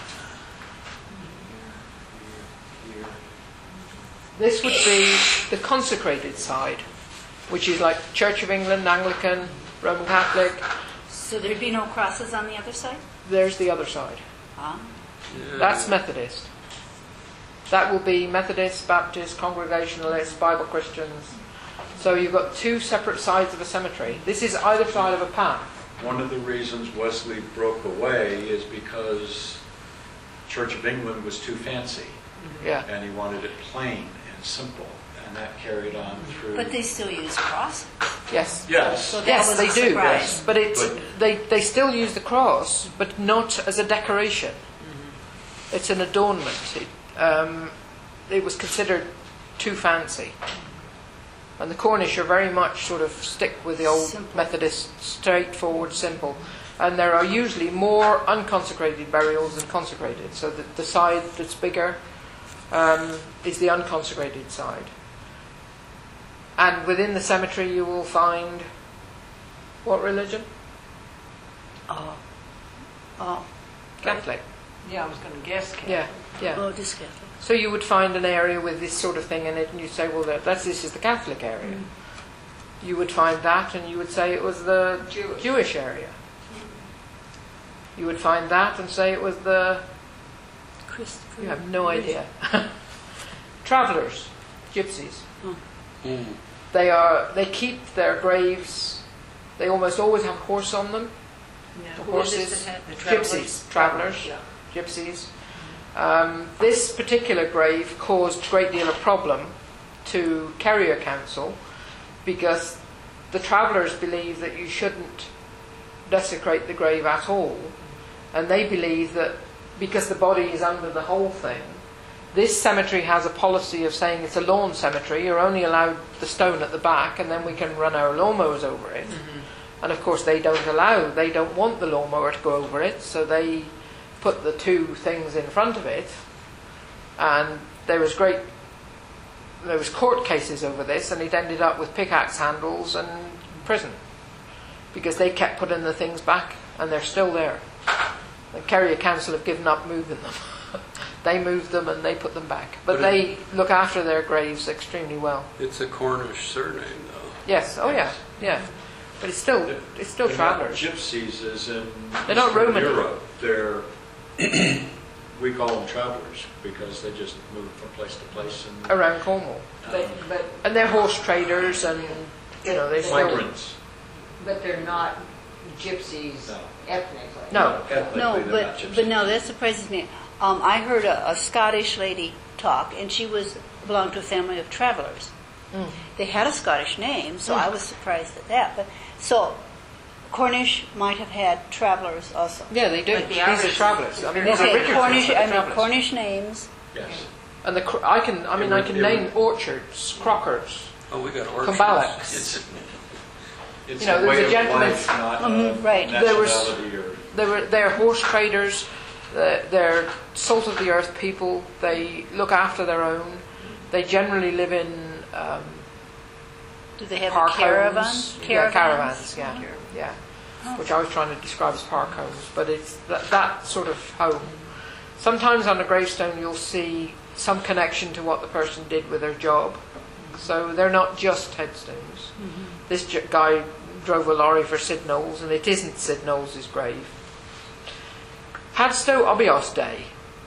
This would be the consecrated side, which is like Church of England, Anglican, Roman Catholic. So there'd be no crosses on the other side? There's the other side. Ah. Yeah. That's Methodist. That will be Methodist, Baptist, Congregationalists, Bible Christians. So you've got two separate sides of a cemetery. This is either side of a path. One of the reasons Wesley broke away is because Church of England was too fancy. Yeah. And he wanted it plain and simple. And that carried on through. But they still use crosses. Yes. Yes. So that Yes, was they a do. surprise. Yes. But it's But- they they still use the cross, but not as a decoration. It's an adornment. It, um, it was considered too fancy. And the Cornish are very much sort of stick with the old Simple. Methodist, straightforward, simple. And there are usually more unconsecrated burials than consecrated. So the, the side that's bigger um, is the unconsecrated side. And within the cemetery you will find what religion? Oh. Oh. Catholic. Yeah, I was going to guess. Catholic. Yeah, yeah. Oh, just Catholic. So you would find an area with this sort of thing in it, and you say, well, that, that's this is the Catholic area. You would find that, and you would say it was the Jewish. Jewish area. You would find that and say it was the... Christopher. You have no idea. Travellers, gypsies. Mm. They are. They keep their graves. They almost always have a horse on them. No. The Who is horses, this that had- the travelers? gypsies, travellers, Yeah. gypsies. Um, this particular grave caused a great deal of problem to Carrier Council because the travellers believe that you shouldn't desecrate the grave at all, and they believe that because the body is under the whole thing, this cemetery has a policy of saying it's a lawn cemetery, you're only allowed the stone at the back and then we can run our lawnmowers over it. Mm-hmm. And of course they don't allow, they don't want the lawnmower to go over it, so they put the two things in front of it, and there was great there was court cases over this, and it ended up with pickaxe handles and prison because they kept putting the things back and they're still there. The Carrier Council have given up moving them. They moved them and they put them back, but, But they look after their graves extremely well. It's a Cornish surname, though. Yes, oh yeah, yeah, but it's still it's still They're not travellers. gypsies as in They're not Eastern Roman. Europe. They're we call them travelers because they just move from place to place and Around Cornwall, But, but, and they're horse traders, and you know they still migrants. but they're not gypsies No. ethnically. no. Ethnically, No, they're not but gypsies. but no, that surprises me. Um, I heard a, a Scottish lady talk, and she was belonged to a family of travelers. Mm. They had a Scottish name, so Mm. I was surprised at that. But so Cornish might have had travelers also. Yeah, they do. Like the These are Irish. travellers. I mean, these are Okay, Richards, Cornish. but I they're mean travellers. Cornish names. Yes. And the cr- I can I mean I can It would- it name would- orchards, crockers, Oh, we got orchards. Cumbalacks. It's- It's You know, a there was way a of gentleman- life, not Mhm, a right. There was- nationality or They were they're horse traders. They're, they're salt of the earth people. They look after their own. They generally live in um, Do they have park a caravan? homes. Caravans? Yeah, caravans. Yeah, yeah. Which I was trying to describe as park homes, but it's that, that sort of home. Sometimes on a gravestone you'll see some connection to what the person did with their job. So they're not just headstones. Mm-hmm. This j- guy drove a lorry for Sid Knowles, and it isn't Sid Knowles' grave. Padstow Obios Day.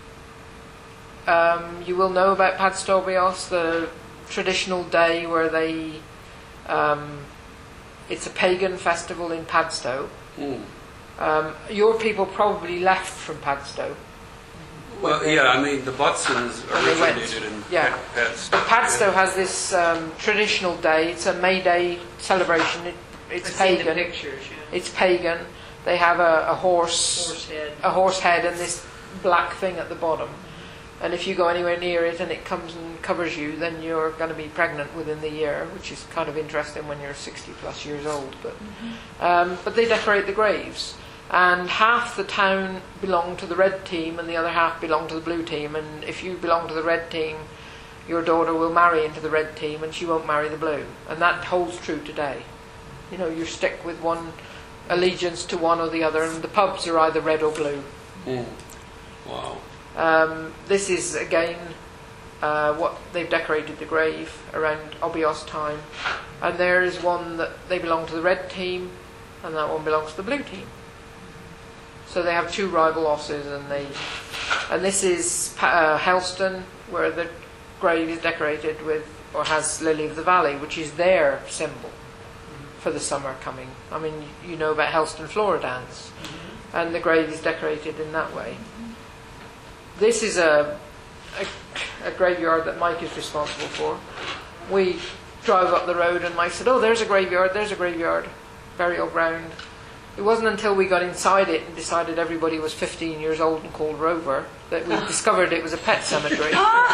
Um, you will know about Padstow Obios, the traditional day where they... Um, it's a pagan festival in Padstow. Mm. Um, your people probably left from Padstow. Well, yeah, I mean, the Butsons When they went, originated in yeah. Pats. But Padstow has this um, traditional day. It's a May Day celebration. It, it's I've seen the pagan. pictures, yeah. It's pagan. They have a, a horse, Horse head. a horse head, and this black thing at the bottom. And if you go anywhere near it and it comes and covers you, then you're going to be pregnant within the year, which is kind of interesting when you're sixty plus years old. But um, but they decorate the graves, and half the town belong to the red team, and the other half belong to the blue team. And if you belong to the red team, your daughter will marry into the red team, and she won't marry the blue. And that holds true today. You know, you stick with one allegiance to one or the other, and the pubs are either red or blue. Mm. Wow. Um, this is again uh, what they've decorated the grave around Obios time, and there is one that they belong to the red team, and that one belongs to the blue team. So they have two rival osses, and they And this is uh, Helston, where the grave is decorated with, or has Lily of the Valley, which is their symbol for the summer coming. I mean, you know about Helston Flora Dance, mm-hmm. and the grave is decorated in that way. Mm-hmm. This is a, a, a graveyard that Mike is responsible for. We drove up the road and Mike said, oh, there's a graveyard, there's a graveyard, burial ground. It wasn't until we got inside it and decided everybody was fifteen years old and called Rover that we discovered it was a pet cemetery.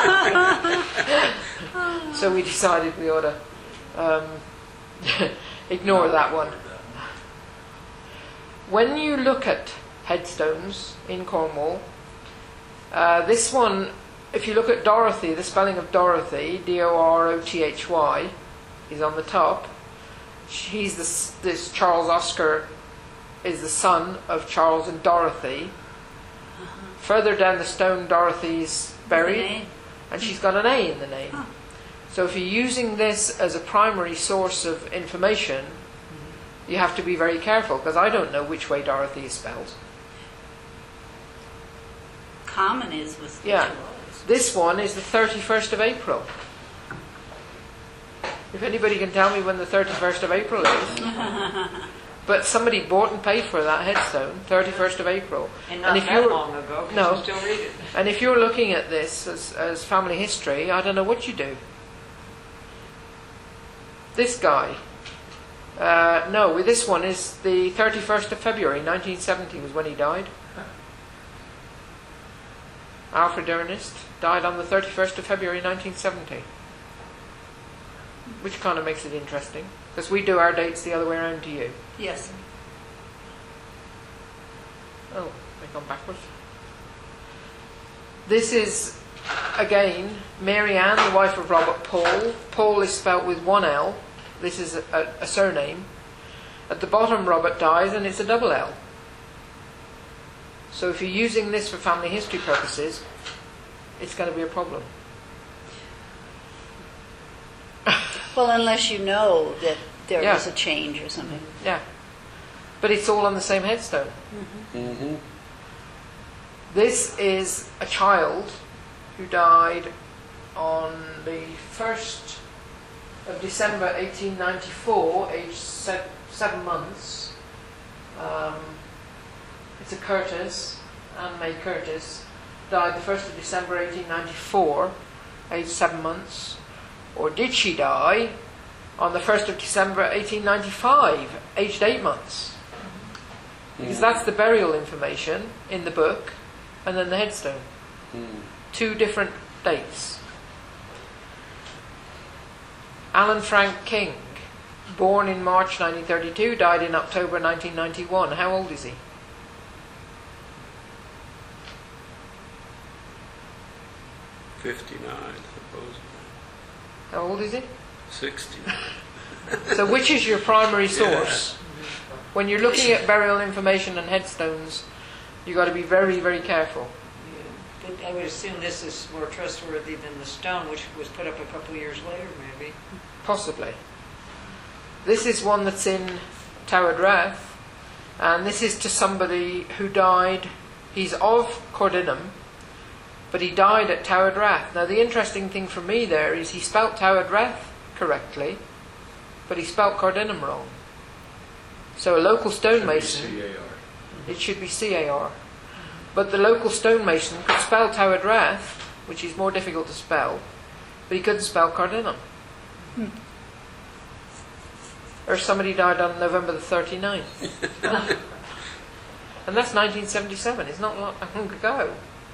So we decided we ought to um, ignore that one. When you look at headstones in Cornwall, uh, this one, if you look at Dorothy, the spelling of Dorothy, D O R O T H Y, is on the top. He's this, this Charles Oscar is the son of Charles and Dorothy. Uh-huh. Further down the stone, Dorothy's buried, and she's got an A in the name. Huh. So if you're using this as a primary source of information, mm-hmm. you have to be very careful, because I don't know which way Dorothy is spelled. Common is with yeah. This one is the thirty-first of April. If anybody can tell me when the thirty-first of April is. But somebody bought and paid for that headstone, thirty-first of April. And not and if that you're, long ago, because no, you still read it. And if you're looking at this as, as family history, I don't know what you do. This guy. Uh, no, this one is the thirty-first of February, nineteen seventy was when he died. Alfred Ernest died on the thirty-first of February, nineteen seventy. Which kind of makes it interesting. Because we do our dates the other way around to you. Yes. Oh, they've gone backwards. This is, again, Mary Ann, the wife of Robert Paul. Paul is spelt with one L. This is a, a surname. At the bottom, Robert dies, and it's a double L. So if you're using this for family history purposes, it's going to be a problem. Well, unless you know that there Yeah. was a change or something. Yeah. But it's all on the same headstone. Mm-hmm. Mm-hmm. This is a child who died on the first of December eighteen ninety-four, aged se- seven months. Um, it's a Curtis, Anne May Curtis, died the first of December eighteen ninety-four, aged seven months. Or did she die on the first of December eighteen ninety-five, aged eight months? Because that's the burial information in the book, and then the headstone. Mm. Two different dates. Alan Frank King, born in March nineteen thirty-two, died in October nineteen ninety-one. How old is he? fifty-nine, supposedly. How old is he? sixty-nine. So which is your primary source? When you're looking at burial information and headstones, you've got to be very, very careful. Yeah. But I would assume this is more trustworthy than the stone, which was put up a couple of years later, maybe. Possibly. This is one that's in Toward and this is to somebody who died, he's of Cordinham, but he died at Toward. Now the interesting thing for me there is he spelt Toward correctly, but he spelt Cordinham wrong. So a local stonemason, C A R. it should be C A R. But the local stonemason could spell Toward, which is more difficult to spell, but he couldn't spell Cordinham. Hmm. Or somebody died on November the thirty-ninth. And that's nineteen seventy-seven, it's not long ago.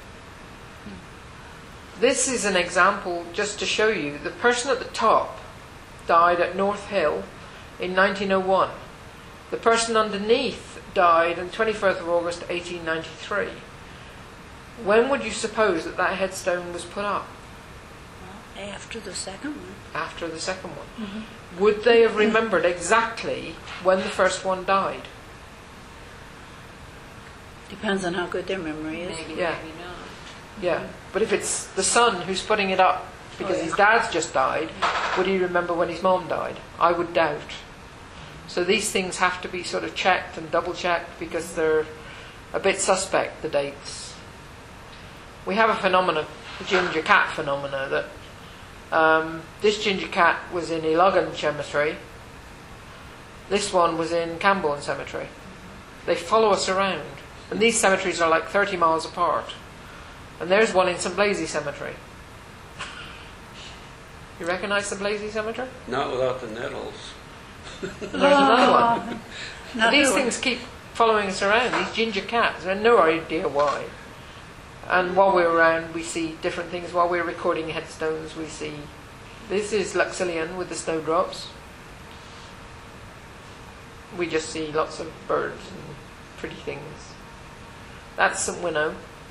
This is an example just to show you. The person at the top died at North Hill in nineteen oh one. The person underneath died on twenty-first of August eighteen ninety-three. When would you suppose that that headstone was put up? Well, after the second one. After the second one. Mm-hmm. Would they have remembered exactly when the first one died? Depends on how good their memory is. Maybe, Yeah. maybe not. Yeah. But if it's the son who's putting it up because Oh, yeah. his dad's just died, would he remember when his mom died? I would doubt. So these things have to be sort of checked and double checked because they're a bit suspect, the dates. we have a phenomenon, the ginger cat phenomena, that um, this ginger cat was in Elogan Cemetery. This one was in Camborne Cemetery. They follow us around. And these cemeteries are like thirty miles apart. And there's one in Saint Blaise Cemetery. You recognise Saint Blaise Cemetery? Not without the nettles. And there's another one. Not These really. things keep following us around, these ginger cats. We have no idea why. And while we're around, we see different things. While we're recording headstones, we see... This is Luxillian with the snowdrops. We just see lots of birds and pretty things. That's Saint Winnow.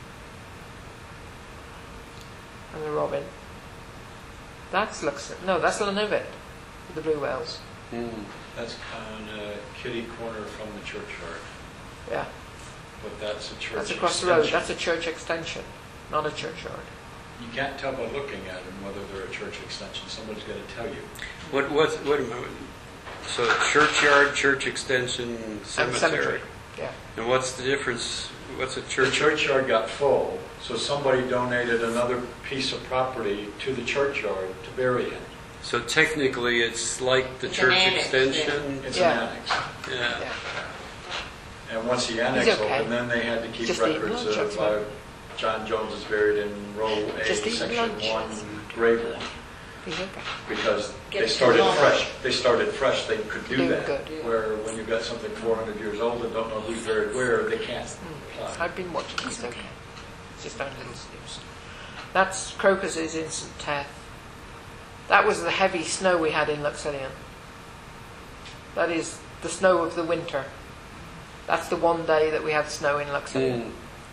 And the robin. That's Luxillian. No, that's Lanivit with the blue whales. Mm. That's on uh, kitty corner from the churchyard. Yeah. But that's a church That's across the road. extension. That's a church extension, not a churchyard. You can't tell by looking at them whether they're a church extension. Somebody's got to tell you. What, what, what am I, so churchyard, church extension, cemetery. And cemetery. Yeah. And what's the difference? What's a The church? churchyard got full, so somebody donated another piece of property to the churchyard to bury in. So technically, it's like the It's church an annex, extension. It's Yeah. an annex. Yeah. Yeah. And once the annex He's okay. opened, then they had to keep Just eating records lunch, of that's uh, fine. John Jones is buried in row A, Just eating section lunch. one, grave one. He's okay. Because Get they it started going. fresh. They started fresh. They could do Doing that. good. Where when you've got something four hundred years old and don't know who's buried where, they can't. Mm. apply. I've been watching. He's okay. It's just down little snips. That's crocuses in Saint Teth. That was the heavy snow we had in Luxillian. That is the snow of the winter. That's the one day that we had snow in Luxillian. Mm.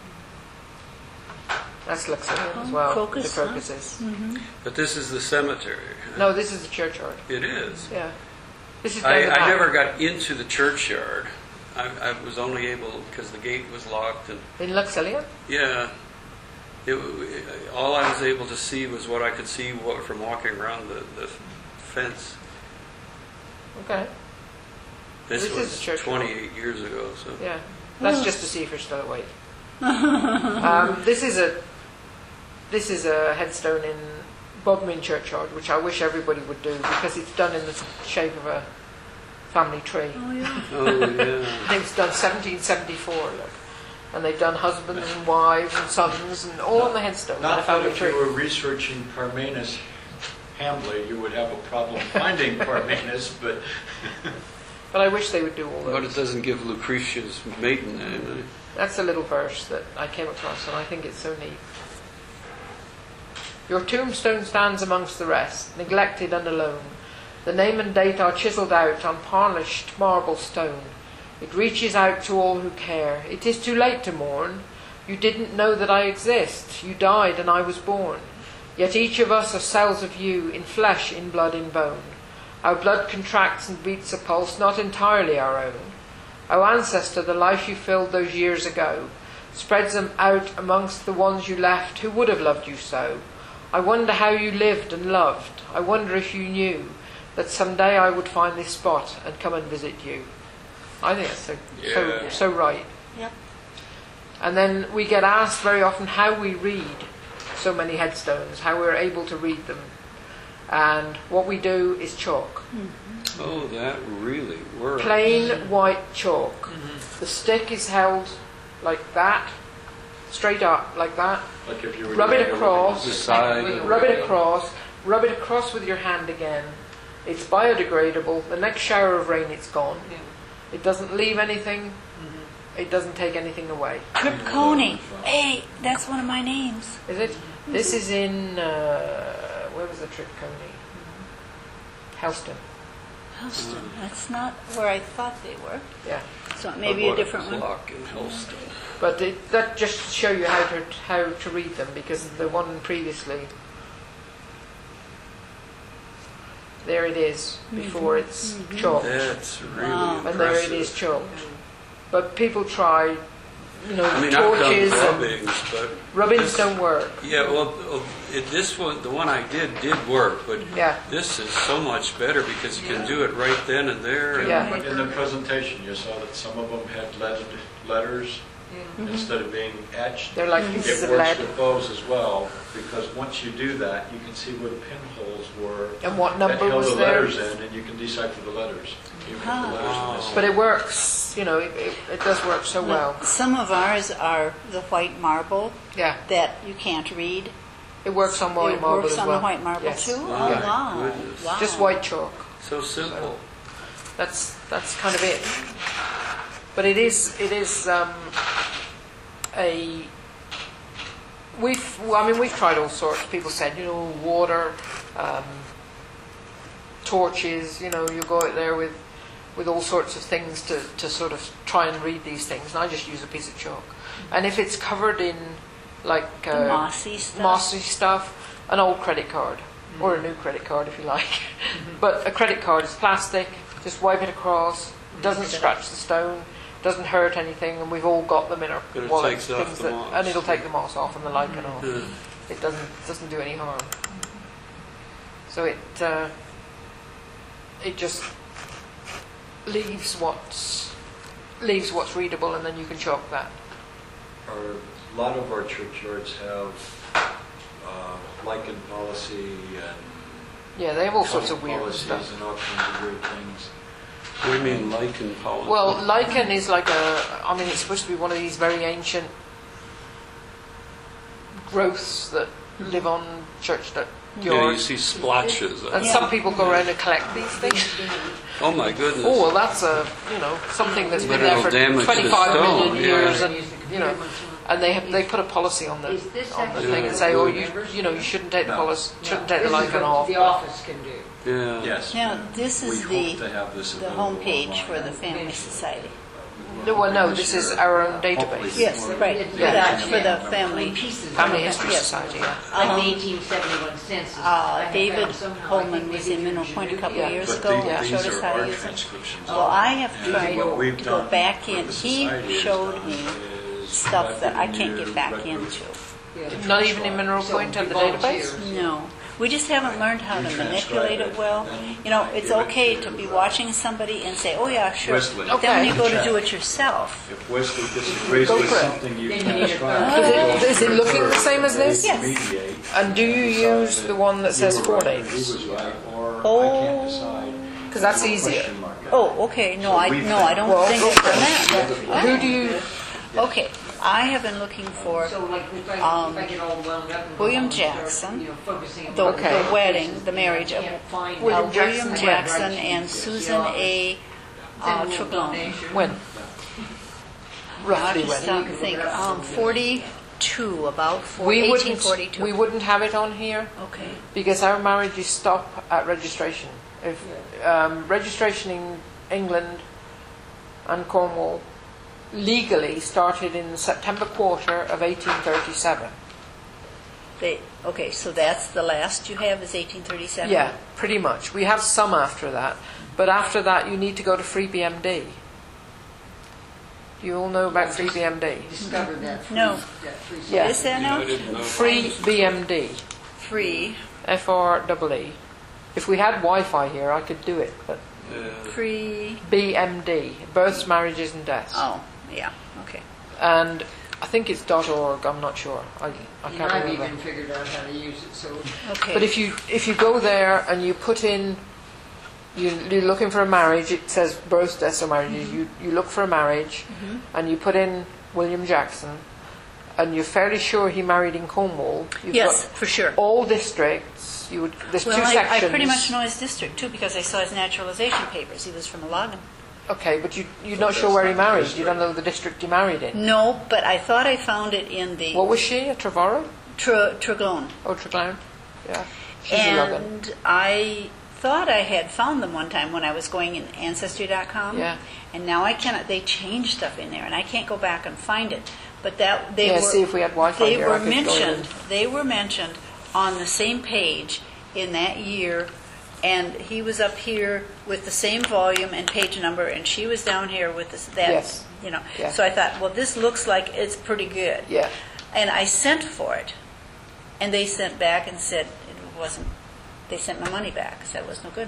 That's Luxillian as Oh, well. crocus, the huh? crocuses. But this is the cemetery. No, this is the churchyard. It is. Yeah. This is down I, the I back. never got into the churchyard. I, I was only able because the gate was locked, and In Luxillian? yeah, it, it, all I was able to see was what I could see wa- from walking around the, the fence. Okay. This, This is was the churchyard. twenty-eight years ago. So Yeah. That's just to see if you're still awake. um, this is a this is a headstone in Bodmin Churchyard, which I wish everybody would do because it's done in the shape of a family tree. Oh, yeah. oh yeah. It was done seventeen seventy-four, look. And they've done husbands and wives and sons and all on the headstone. and a Not that family if tree. you were researching Parmenas Hambley, you would have a problem finding Parmenas, but But I wish they would do all But it those. doesn't give Lucretia's maiden name. eh? That's a little verse that I came across, and I think it's so neat. Your tombstone stands amongst the rest, neglected and alone. The name and date are chiselled out on polished marble stone. It reaches out to all who care. It is too late to mourn. You didn't know that I exist. You died and I was born. Yet each of us are cells of you, in flesh, in blood, in bone. Our blood contracts and beats a pulse not entirely our own. O ancestor, the life you filled those years ago spreads them out amongst the ones you left who would have loved you so. I wonder how you lived and loved. I wonder if you knew that someday I would find this spot and come and visit you. I think that's so, so, Yeah. so right. Yep. And then we get asked very often how we read so many headstones, how we're able to read them. And what we do is chalk. Oh, that really works. Plain white chalk. The stick is held like that, straight up like that. like if you were Rub it doing a across. The side. Rub it across. Rub it across with your hand again. It's biodegradable. The next shower of rain, it's gone. It doesn't leave anything. It doesn't take anything away. Trip Coney. Hey, that's one of my names. Is it? This is in, uh, where was the Trip Coney? Helston. Helston. That's not where I thought they were. Yeah. So it may be a different one. Clock in Helston. But it, that just to show you how to how to read them, because the one previously, there it is before it's chalked, That's really Wow. and there impressive. it is chalked. But people try, you know, I mean, I've done torches and rubbings, but rubbings this- don't work. Yeah, well, uh, it, this one, the one I did, did work, but Yeah. this is so much better because you can do it right then and there. and- Yeah. In the presentation, you saw that some of them had leaded letters instead of being etched. They're like pieces It of works lead. with those as well, because once you do that, you can see where the pinholes were. And what number that held was the there? letters in, and you can decipher the letters. You put the letters in this. But it works, you know, it, it, it does work so well. Some of ours are the white marble Yeah, that you can't read. it works on white It marble works as on well. the white marble Yes. too? Oh, Oh, my wow. goodness. Wow. Just white chalk. So simple. That's that's kind of it. But it is it is um, a we've well, I mean we've tried all sorts. People said you know water, um, torches. You know you go out there with with all sorts of things to, to sort of try and read these things. And I just use a piece of chalk. And if it's covered in like The uh, mossy stuff. mossy stuff, an old credit card or a new credit card if you like. But a credit card is plastic. Just wipe it across. Doesn't scratch the stone. Doesn't hurt anything. And we've all got them in our But it wallets. takes off things the that- moss. and it'll take the moss off and the lichen off. Yeah. It doesn't doesn't do any harm. So it uh, it just leaves what's leaves what's readable, and then you can chalk that. Our, a lot of our churchyards have uh, lichen policy and Yeah, they have all sorts of common weird policies stuff. and all kinds of weird things. What do you mean lichen policy? Well, lichen is like a. I mean, it's supposed to be one of these very ancient growths that live on church that yeah, you yards. see splotches. And some people go around and collect these things. Oh my goodness. Oh, well, that's a, you know, something that's been But there it'll for damage the twenty-five million stone, years, yeah. and you know, and they have they put a policy on the Is this on the actually thing and the say, oh, board you members? you know, you shouldn't take the No. policy, shouldn't take This the is lichen what off. the office can do. Yeah. Yes. Now, this is we hope the, to have this the available homepage online. for the Family Society. No, well, no, this is our own database. Hopefully. Yes, right, for Yeah. the, for the family. Pieces. Family History Yes. Society. Yeah. Like Um, the eighteen seventy-one census. I Uh, have David found somehow, I Holman think was maybe in Mineral you Point a should couple do of that. years But ago the- and these showed us are how to our use it. transcriptions. Well, I have And tried what we've to go done back with in. the He society has showed done me is stuff that I I've can't given get back you into. Yeah. Not even in Mineral So Point at the volunteers. database. No. We just haven't learned how You to transcribe manipulate it it, well. then You know, I it's give it okay to, to be uh, watching somebody and say, oh yeah, sure. Wesley. But then when you Okay. go to do it yourself, If Wesley disagrees Go with for it. something you Then you need a transcribe. Is it- is it looking the same as this? Yes. Mediate. And do you use the one that says You were four right, names? He was right, or I Oh. can't decide. Because that's easier. Question mark. oh, okay, no, So I, we've no, I don't Well, think go I've for done it. that. Who do you? Okay, I have been looking for So like if I, Um, if I get all wound up and William go home and Jackson, start, you know, focusing on the, Okay. the wedding, the marriage of can't find uh, William William Jackson. Jackson and Susan A. Uh, Treblon. When? I Roughly have to when? stop and think. Um, forty-two, about four, We eighteen wouldn't. forty-two. We wouldn't have it on here Okay. because our marriages stop at registration. If um, registration in England and Cornwall legally started in the September quarter of eighteen thirty-seven. They, okay, so that's the last you have is eighteen thirty-seven? Yeah, pretty much. We have some after that, but after that you need to go to Free B M D. You all know about Free B M D? discover that free, No. that free Yeah. Is there Yeah, I now? didn't know. Free B M D, Free, F R E E. If we had Wi-Fi here, I could do it, but Yeah. free, B M D, births, marriages and deaths. oh, yeah, okay. And I think it's .org, I'm not sure. I, I You know, can't I've remember. even figured out how to use it, so Okay. But if you if you go there and you put in, you, you're looking for a marriage, it says births, deaths or marriages, you, you look for a marriage and you put in William Jackson and you're fairly sure he married in Cornwall. You've Yes, got for sure. all districts, you would, there's Well, two I, sections. I pretty much know his district too because I saw his naturalization papers. He was from Logan. Okay, but you, you're not But sure that's where he not the married. You district. don't know the district he married in. No, but I thought I found it in the What was she, a Trevorrow? Tre- Treglone. Oh, Treglown? Yeah. She's a Logan. And I thought I had found them one time when I was going in Ancestry dot com. Yeah. And now I cannot. They changed stuff in there, and I can't go back and find it. But that they Yeah, were. see if we had Wi-Fi They here, I were could go in. mentioned. They were mentioned on the same page in that year, and he was up here with the same volume and page number, and she was down here with this, that. Yes. You know. Yeah. So I thought, well, this looks like it's pretty good. Yeah. And I sent for it, and they sent back and said it wasn't. They sent my money back. Said it was no good.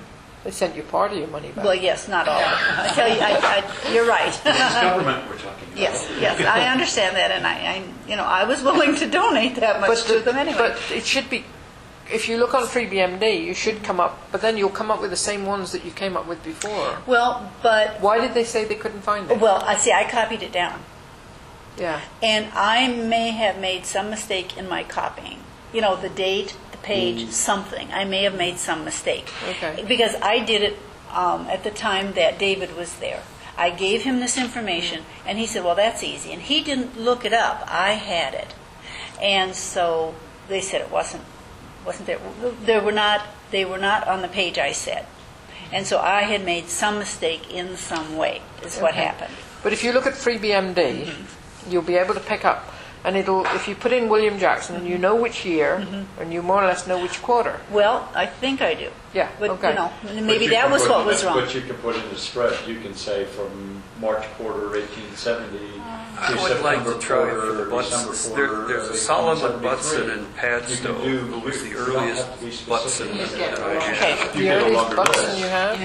They sent you part of your money back. Well, yes, not all. I tell you, I, I, you're right. It's government we're talking about. Yes, yes, I understand that, and I, I, you know, I was willing to donate that much but to the- them anyway. But it should be, if you look on Free B M D, you should come up, but then you'll come up with the same ones that you came up with before. Well, but, Why did they say they couldn't find it? well, I see, I copied it down. Yeah. And I may have made some mistake in my copying. You know, the date, the page, something. I may have made some mistake. Okay. Because I did it um, at the time that David was there. I gave him this information, and he said, well, that's easy. And he didn't look it up. I had it. And so they said it wasn't wasn't there. There were not, they were not on the page I said. And so I had made some mistake in some way, is what Okay. happened. But if you look at Free B M D, Mm-hmm. you'll be able to pick up, and it'll, if you put in William Jackson, Mm-hmm. you know which year, and you more or less know which quarter. Well, I think I do. Yeah, But, okay. you know, But maybe you that can was put what in was the- wrong. But you can put in the spread, you can say from March quarter eighteen seventy I to would like September to try for quarter, the or December Butsons. There, quarter. there's a of Solomon eighteen Butson seventy-three. in You Padstow, can do- who was the you don't earliest have to be Butson specific. that I Okay. had. The You get a earliest longer Butson list. you have?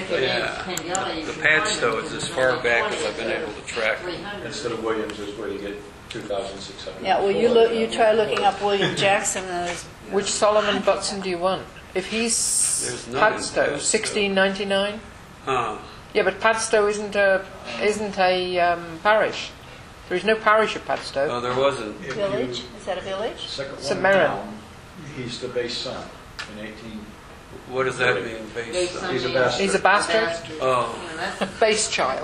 Yeah. The Padstow is as far back as I've been able to track. Instead of Williams is where you get two thousand six hundred. Yeah, well, you look, you try looking up William Jackson, and there's, Which Solomon Butson do you want? If he's There's none in Padstow, Padstow. sixteen ninety-nine? Huh. Yeah, but Padstow isn't a, isn't a um, parish. There is no parish of Padstow. Oh, there wasn't. If village, you- is that a village? Second St. one Mirren. down, he's the base son in eighteen, What does that mean, base? he's a bastard. He's a bastard, Oh, a base child.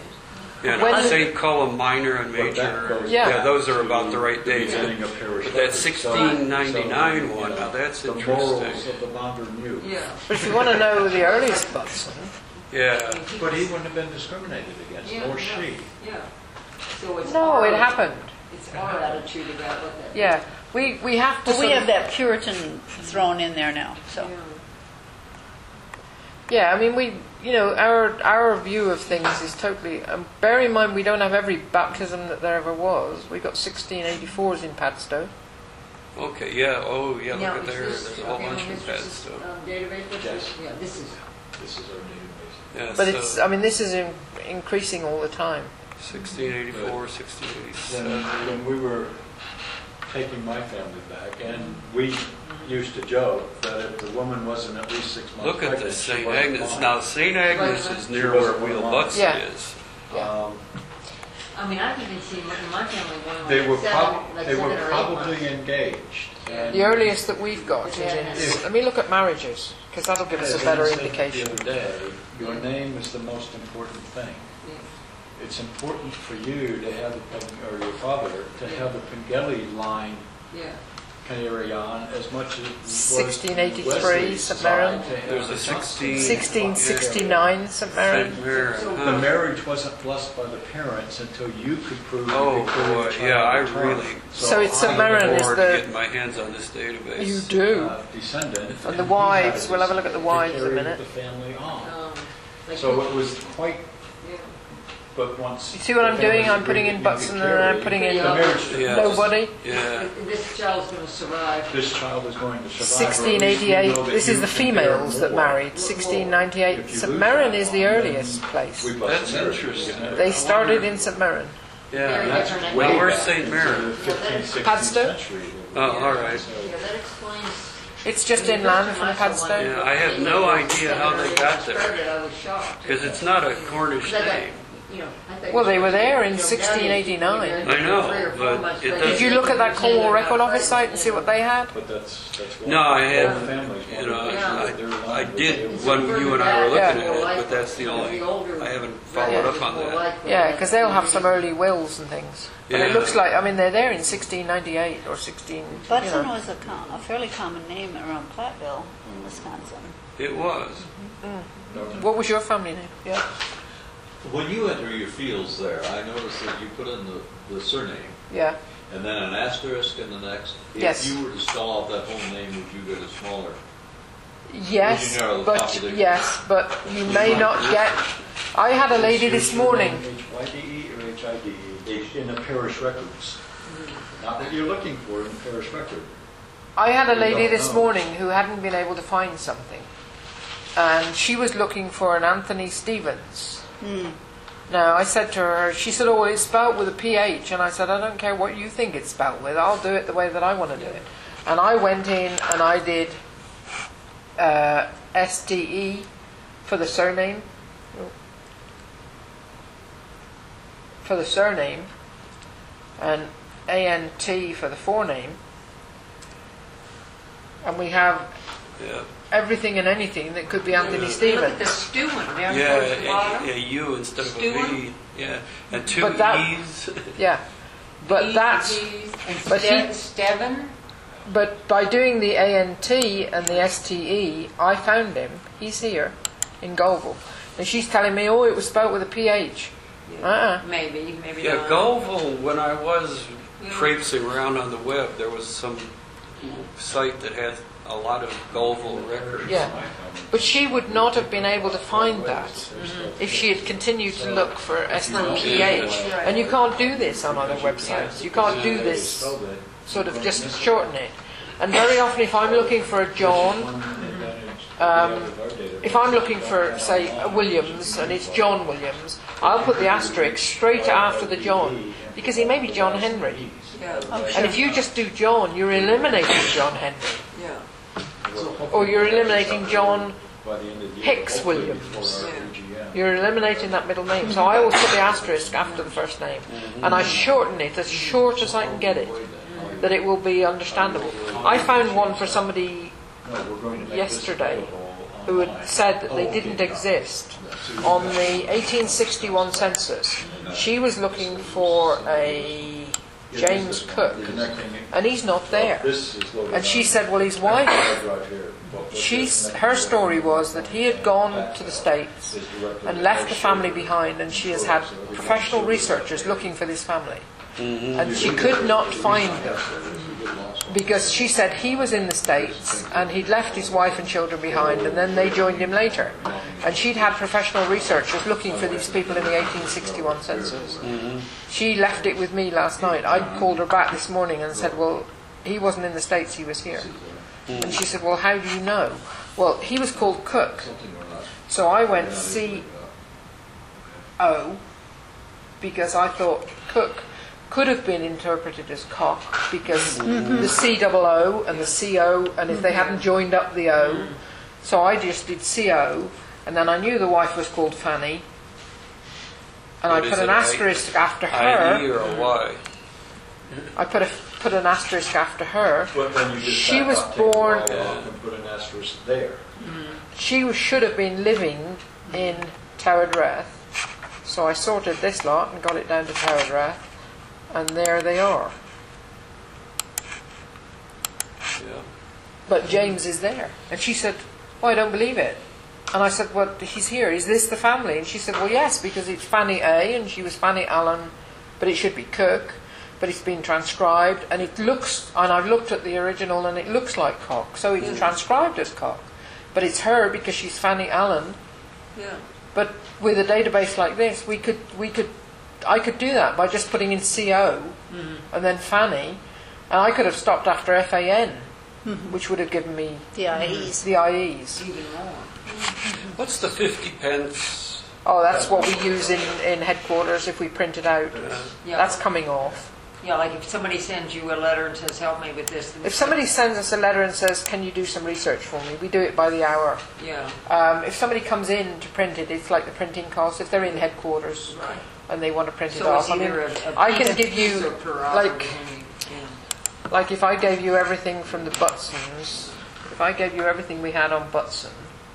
yeah, When- no, Saint Column Minor and But that Major. goes Yeah. Yeah, those are to about the right the dates. beginning of parish But that records. So- sixteen ninety-nine so, one, uh, now that's The morals interesting. of the Bonder Mute. Yeah. But if you want to know the earliest Butson, Yeah. But he wouldn't have been discriminated against, Yeah, nor yeah. she. Yeah. So it's no, our- it happened. It's our attitude about what that. Yeah, we, we have to But we sort have of- that Puritan thrown in there now, so. Yeah. Yeah, I mean, we, you know, our our view of things is totally. Um, bear in mind, we don't have every baptism that there ever was. We got sixteen eighty-fours in Padstow. Okay, yeah, oh, yeah, Now, look at is there, this- there's a whole okay, bunch this of is, Padstow. um, Database, what's Yes. this? Yeah, this is, This is our database. Yeah, But so it's, I mean, this is in, increasing all the time. sixteen eighty-four, sixteen Then eighty-seven. when we were taking my family back, and we used to joke that if the woman wasn't at least six months Look pregnant, at the she Saint wasn't Agnes. mine. Now, Saint Agnes is near She where wasn't Wheel mine. Butson Yeah. is. Um, I mean, I've even seen in my family one They were like seven, prob- like they seven were or eight probably months. engaged. and- The earliest that we've got is in. Yeah. Let me look at marriages, because that'll give us As a better I said indication. The other day, your name is the most important thing. Yeah. It's important for you to have, the Pen- or your father, to have the Pengelly line Yeah. carry on as much as it was sixteen eighty-three, Wesley's St. side Mirren. to have There's the a sixteen. sixteen sixty-nine, St. Mirren. Saint Mary, So- The huh? marriage wasn't blessed by the parents until you could prove that Oh, they carried boy, the child yeah, I to term. really- So it's Saint I'm Mirren I'm is forward the- to getting my hands on this database. You do. uh, descendant. And the he wives, had we'll have a look at the they wives a carried minute. the family on. Um, like So you- it was quite, yeah. but once. You see what the I'm doing? families I'm putting agreed in that you Butson could and I'm carry, putting in the marriage took Yeah. place. nobody. Yeah. This child's going to survive. This child is going to survive. or at sixteen least you eighty-eight, know that this you is the can bear females that more. married. sixteen ninety-eight, If you St. lose Mirren that is the one, then earliest place. we bust That's the marriage. interesting. They started in St. Mirren. Yeah. Very That's different. way Well, where's back Saint into Mirren? the fifteenth, sixteenth Padstow? century. Oh, all right. So- Yeah, that explains. It's just inland from Padstow. Yeah, I have no idea how they got there. I was shocked. Because it's not a Cornish Because I got, name. you know, I thought Well, they you were there in know, sixteen eighty-nine. down in- I know, three or four but months it later, doesn't- Did you look at that they Cornwall got Record Office pregnant, site and see what they had? But that's, that's why. No, I all have, the families you wanted know, to Yeah. have their I, line I where did they- when you and I were looking at Yeah. it, but that's the only, I haven't followed up on that. Yeah, because they'll have some early wills and things. But it Yeah. looks like, I mean, they're there in sixteen ninety-eight or sixteen, you Butson know. was a, com- a fairly common name around Platteville in Wisconsin. It was. What was your family name? Yeah. When you enter your fields there, I noticed that you put in the, the surname Yeah. and then an asterisk in the next. Yes. If you were to spell out that whole name, would you get a smaller? Yes, narrow the but population? yes, but you may not get. I had a lady Is this your morning. name H Y D E or H I D E in the parish records? Not that you're looking for in the parish record. I had a You lady don't this know. morning who hadn't been able to find something. and she was looking for an Anthony Stevens. Mm. Now, I said to her, she said, oh, it's spelt with a P H. And I said, I don't care what you think it's spelt with. I'll do it the way that I want to do it. And I went in and I did uh, S T E for the surname. For the surname. And A N T for the forename. And we have Yeah. everything and anything that could be Anthony Yeah. Stevens. Look at the stewing down Yeah, towards the a, bottom. a U instead of a Stewart? V. Yeah, and two But that- E's. Yeah. But E, that's... G's, and but Ste- he- Steven? But by doing the A N T and the S T E, I found him. He's here in Golville. And she's telling me, oh, it was spelt with a P H. Uh-uh. Maybe, maybe Yeah, not. Golville, when I was Yeah. traipsing around on the web, there was some site that had a lot of Golville records. Yeah. But she would not have been able to find that if she had continued to look for S T P H. And you can't do this on other websites. You can't do this, sort of just shorten it. And very often if I'm looking for a John, um, if I'm looking for, say, a Williams, and it's John Williams, I'll put the asterisk straight after the John, because he may be John Henry. Yeah, And if you just do John, you're eliminating John Henry. yeah. Or you're eliminating John Hicks Williams. You're eliminating that middle name. So I always put the asterisk after the first name. And I shorten it as short as I can get it, that it will be understandable. I found one for somebody yesterday who had said that they didn't exist on the eighteen sixty-one census. She was looking for a James Cook, and he's not there. And she said, well, his wife, she's, her story was that he had gone to the States and left the family behind, and she has had professional researchers looking for this family. And she could not find them, because she said he was in the States and he'd left his wife and children behind, and then they joined him later. And she'd had professional researchers looking for these people in the eighteen sixty-one census. Mm-hmm. She left it with me last night. I called her back this morning and said, well, he wasn't in the States, he was here. Mm-hmm. And she said, well, how do you know? Well, he was called Cook. So I went C O, because I thought Cook could have been interpreted as cock, because the C O O and the C O, and if they hadn't joined up the O, so I just did C O, and then I knew the wife was called Fanny, and I But put is an it asterisk after I E her. or a Y? I put a put an asterisk after her. But when you just She back was up, take the born. Y off and put an asterisk there. She was, should have been living in Towardreath, so I sorted this lot and got it down to Towardreath. And there they are. Yeah. But James is there. And she said, oh, I don't believe it. And I said, well, he's here. Is this the family? And she said, well, yes, because it's Fanny A, and she was Fanny Allen, but it should be Cook, but it's been transcribed, and it looks, and I've looked at the original, and it looks like Cock, so it's transcribed as Cock. But it's her because she's Fanny Allen. Yeah. But with a database like this, we could, we could, I could do that by just putting in C O Mm-hmm. and then Fanny, and I could have stopped after F A N, which would have given me The I Es. the I Es. Even more. What's the fifty pence? Oh, that's what we use in, in headquarters if we print it out. Yeah. That's coming off. Yeah, like if somebody sends you a letter and says, help me with this. then If somebody sends us a letter and says, can you do some research for me, we do it by the hour. Yeah. Um, if somebody comes in to print it, it's like the printing cost. If they're in headquarters Right. and they want to print it So off, it's I mean, either a, a I can piece give you, or per hour, like, depending- yeah. like if I gave you everything from the Butsons, if I gave you everything we had on Butson,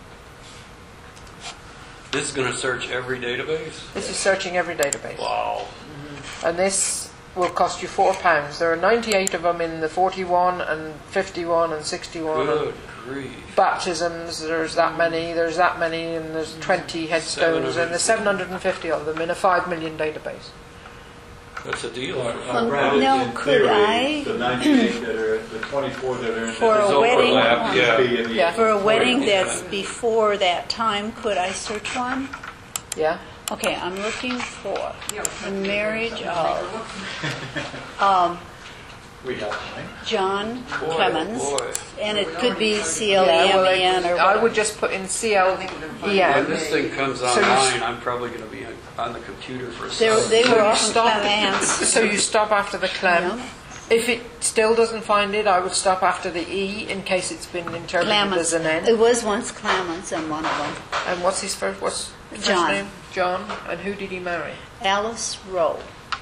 This is going to search every database? this is searching every database. Wow. And this will cost you four pounds. There are ninety-eight of them in the forty-one and fifty-one and sixty-one. And Good grief. baptisms, there's that many, there's that many, and there's twenty headstones, and there's seven hundred fifty of them in a five million database. That's a deal. Well, Granted, no, in could theory, I- The ninety-eight that are, the twenty-four that are in For there a There's wedding, overlap, yeah. be in the- Yeah. for a wedding Yeah. that's before that time, could I search one? Yeah? Okay, I'm looking for Yeah, the marriage of, um, We have time. John Boy, Clemens, boy. and it could be C L E Yeah, well, M E N or I whatever. would just put in C L E When M. this thing comes So you- online, I'm probably going to be on- on the computer for a They were, second. they So were you often stop- Clemens. So you stop after the Clem. If it still doesn't find it, I would stop after the E in case it's been interpreted Clemens. as an N. It was once Clemens in one of them. And what's his first? What's his first John. name? John. And who did he marry? Alice Rowe.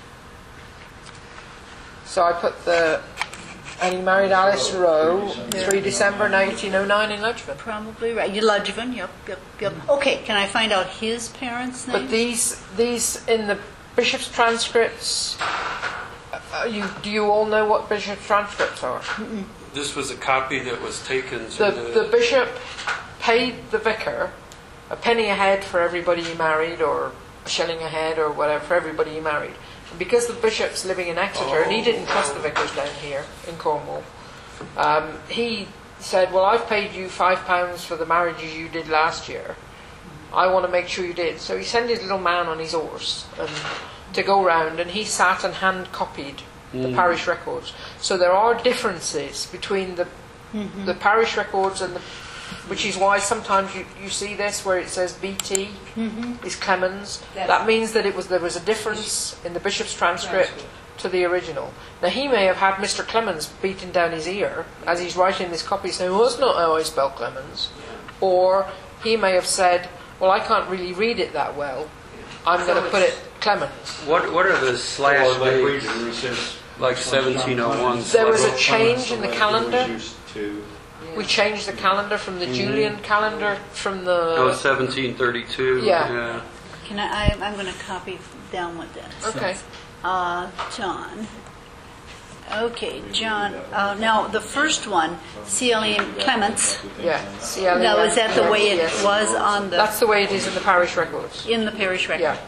So I put the. And he married Alice Rowe, three December nineteen oh nine in Ludgvan. Probably right. You Ludgvan, yep, yep, yep. Okay, can I find out his parents' name? But these, these in the bishop's transcripts. Uh, you do you all know what bishop's transcripts are? This was a copy that was taken to The the... the bishop paid the vicar a penny a head for everybody he married, or a shilling a head, or whatever for everybody he married. And because the bishop's living in Exeter, and he didn't trust the vicars down here in Cornwall, um, he said, "Well, I've paid you five pounds for the marriages you did last year. I want to make sure you did." So he sent his little man on his horse and to go round, and he sat and hand copied the parish records. So there are differences between the Mm-hmm. the parish records and the, which is why sometimes you, you see this where it says B T Mm-hmm. is Clemens. That means that it was there was a difference in the bishop's transcript to the original. Now he may have had Mister Clemens beating down his ear as he's writing this copy, saying, "Well, that's not how I spell Clemens," or he may have said, "Well, I can't really read it that well. I'm going to put it Clemens." What What are the slash Or like we dates? do, it says- Like seventeen oh one. There was a Clemens, change in the like calendar. it was used to- We changed the calendar from the Julian calendar from the. Oh, seventeen thirty-two. Yeah. Can I, I I'm going to copy down with this. Okay. Uh, John. Okay, John. Uh, now, the first one, C L E M Clements. Yeah. C L E M. Now, is that the way it Yes. was on the That's the way it is in the parish records. in the parish record? Yeah.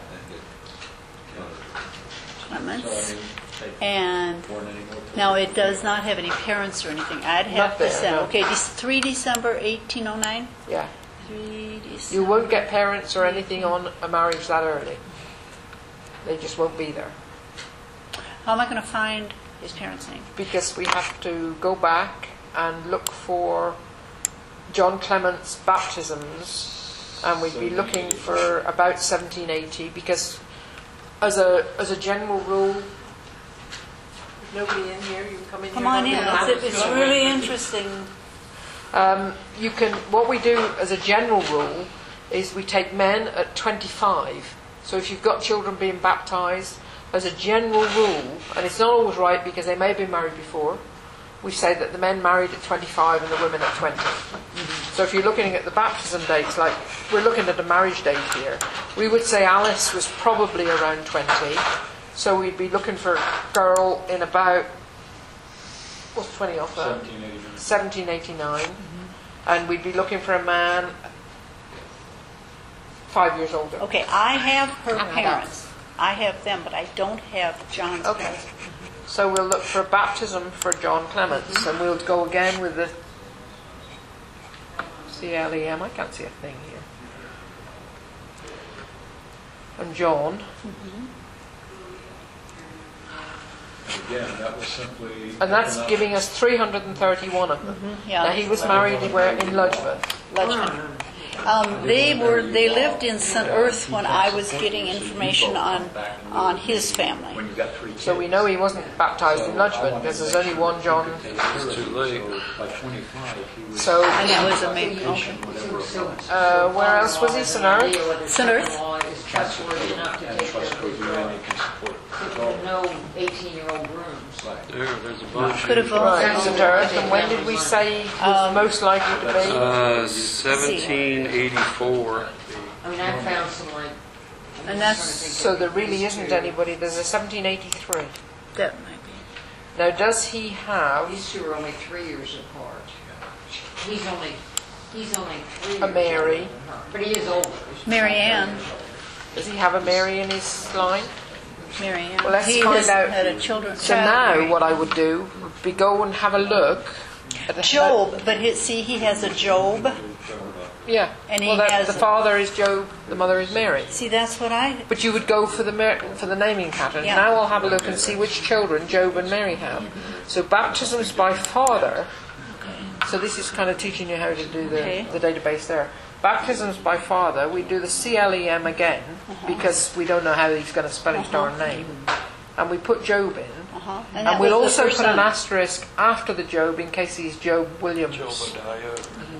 Clements. And now it does not have any parents or anything. I'd have Not to there, send. no. Okay, this three December eighteen oh nine. Yeah. three December. You won't get parents or anything on a marriage that early. They just won't be there. How am I going to find his parents' name? Because we have to go back and look for John Clement's baptisms, and we'd be looking for about seventeen eighty, because as a as a general rule, there's nobody in here, you can come in Come here. on in. nobody It's, it's really interesting. Um, you can. What we do as a general rule is we take men at twenty-five. So if you've got children being baptised, as a general rule, and it's not always right because they may have been married before, we say that the men married at twenty-five and the women at twenty. So if you're looking at the baptism dates, like we're looking at a marriage date here, we would say Alice was probably around twenty. So we'd be looking for a girl in about, what's twenty off that? seventeen eighty-nine. seventeen eighty-nine, and we'd be looking for a man five years older. Okay, I have her Add up. parents. I have them, but I don't have John's Okay. parents. So we'll look for a baptism for John Clements, and we'll go again with the C L E M. I can't see a thing here. And John. Again, that was simply. And that's economic. giving us three hundred thirty-one of them. Yeah. Now he was married where in Ludgvan. Ludgvan. Um, they were they lived in Saint Earth when I was getting information on on his family. When you got three kids. So we know he wasn't baptised in Ludgvan because there's only one John. It's too late. So by twenty-five, he was. So And that was a maybe. Okay. Whatever it was. uh, where else was he? Saint Earth? Saint Earth? Is trustworthy enough to And take care of trustworthy, the and he can support. With no eighteen-year-old grooms. There, there's a bunch. Could have Right, voted. Saint Earth. And when did we say he was most likely to be? Uh, seventeen eighty-four. I mean, I found some like. I'm And just that's- trying to think So of there really these isn't two. anybody. There's a seventeen eighty-three. That might be. Now, does he have These two are only three years apart. He's only, he's only three. A years Mary. older than her. But he is older. Mary Ann. does he have a Mary in his line? Mary Ann. Well, let's he find has out. had a children. So now, what I would do would be go and have a look at the Job, but his, see, he has a Job. Yeah. And he well, that, has the a- father is Job, the mother is Mary. See, that's what I, But you would go for the mer- for the naming pattern. Yeah. Now I'll have a look and see which children Job and Mary have. So baptisms by father. So this is kind of teaching you how to do the, Okay. the database there. Baptisms by father, we do the C L E M again because we don't know how he's going to spell his darn name. And we put Job in. uh-huh. And, that we'll was the also first put an son. asterisk after the Job in case he's Job Williams. Jobadiah.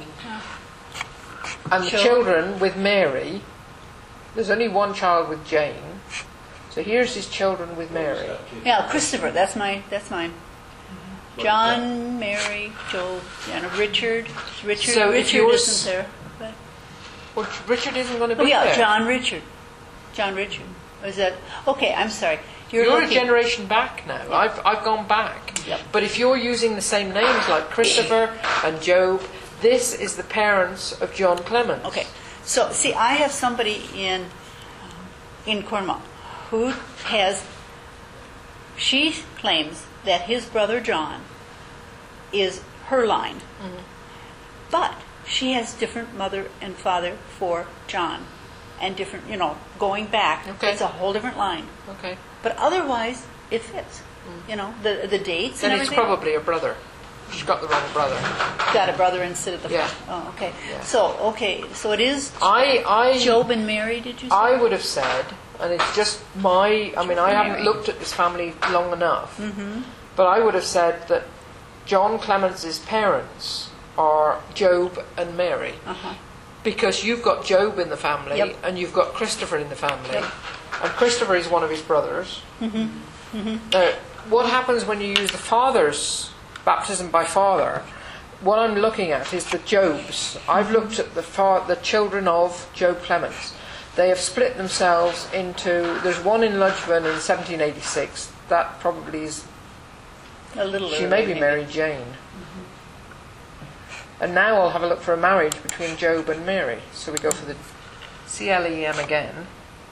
And the Job. children with Mary, there's only one child with Jane. So here's his children with Mary. Yeah, Christopher, that's my, that's mine. John, Mary, Job, and Richard. Richard, So if Richard yours- isn't there. But, Well, Richard isn't going to be oh yeah, there. John Richard. John Richard. Is that, okay, I'm sorry. You're, You're a looking, generation back now. I've, I've gone back. Yep. But if you're using the same names like Christopher and Job, this is the parents of John Clemens. Okay, so see, I have somebody in in Cornwall who has. She claims that his brother John is her line, Mm-hmm. but she has different mother and father for John, and different, you know, going back. Okay. It's a whole different line, Okay. but otherwise it fits. You know, the the dates Then and it's everything. probably a brother. She's got the wrong brother. Got a brother instead of the. Yeah. Oh, okay. Yeah. So okay, so it is I, I, Job and Mary. Did you say? I would have said, and it's just my, I mean, I haven't Mary. looked at this family long enough, Mm-hmm. but I would have said that John Clemens' parents are Job and Mary. Uh-huh. Because you've got Job in the family Yep. and you've got Christopher in the family. Yep. And Christopher is one of his brothers. Mm-hmm. Mm-hmm. Now, what happens when you use the father's baptism by father? What I'm looking at is the Jobs. I've looked at the fa- the children of Job Clemens. They have split themselves into. There's one in Ludgvan in seventeen eighty-six. That probably is. A little. She early, may be maybe. Mary Jane. And now I'll have a look for a marriage between Job and Mary. So we go for the C L E M again.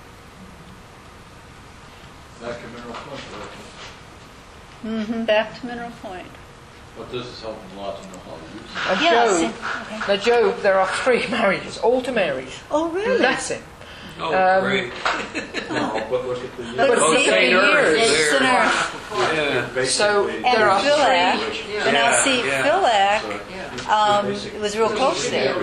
Back to Mineral Point, Mm-hmm. Back to Mineral Point. but this is helping a lot to know how to use it. And Yeah, Job, see, okay. now Job, there are three marriages, all to Marys. Oh, really? Bless him. Oh, Um, great. No, but look at the But But see, it's eight years. years. It's an earth. Yeah. So Basically, there are And Philac, three. and now Yeah, see, yeah. Philac, um, it was real close there.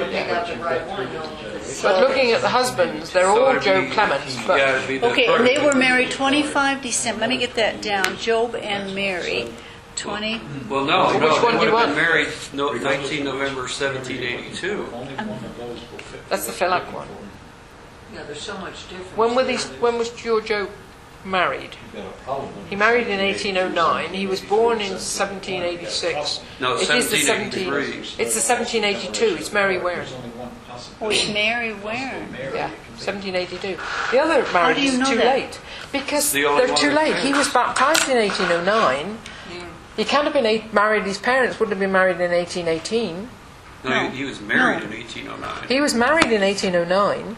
But looking at the husbands, they're So all it'd Job be- Clemens. But Yeah, it'd be the Okay, and they first. were married twenty-five December, let me get that down, Job and Mary, twenty, Well, no, Which no, one they do would you have want? been married no, nineteen November seventeen eighty-two. only one of those will fit. that's the Philac one. Yeah, there's so much difference. When were these? When was your Job married? You've got a problem. He married in eighteen oh nine. He was born in seventeen eighty-six. No, It is the seventeen eighty-three. It's the seventeen eighty-two. It's Mary Warren. There's only one oh, possibility. it's Mary Warren. Mary, Yeah, it can be. seventeen eighty-two. The other marriage do you is know too that? late because The only they're one too that's late. He was baptized in eighteen oh nine. He can't have been eight, married. His parents wouldn't have been married in eighteen eighteen. No, No. he, he was married No. in eighteen oh nine. He was married in eighteen oh nine.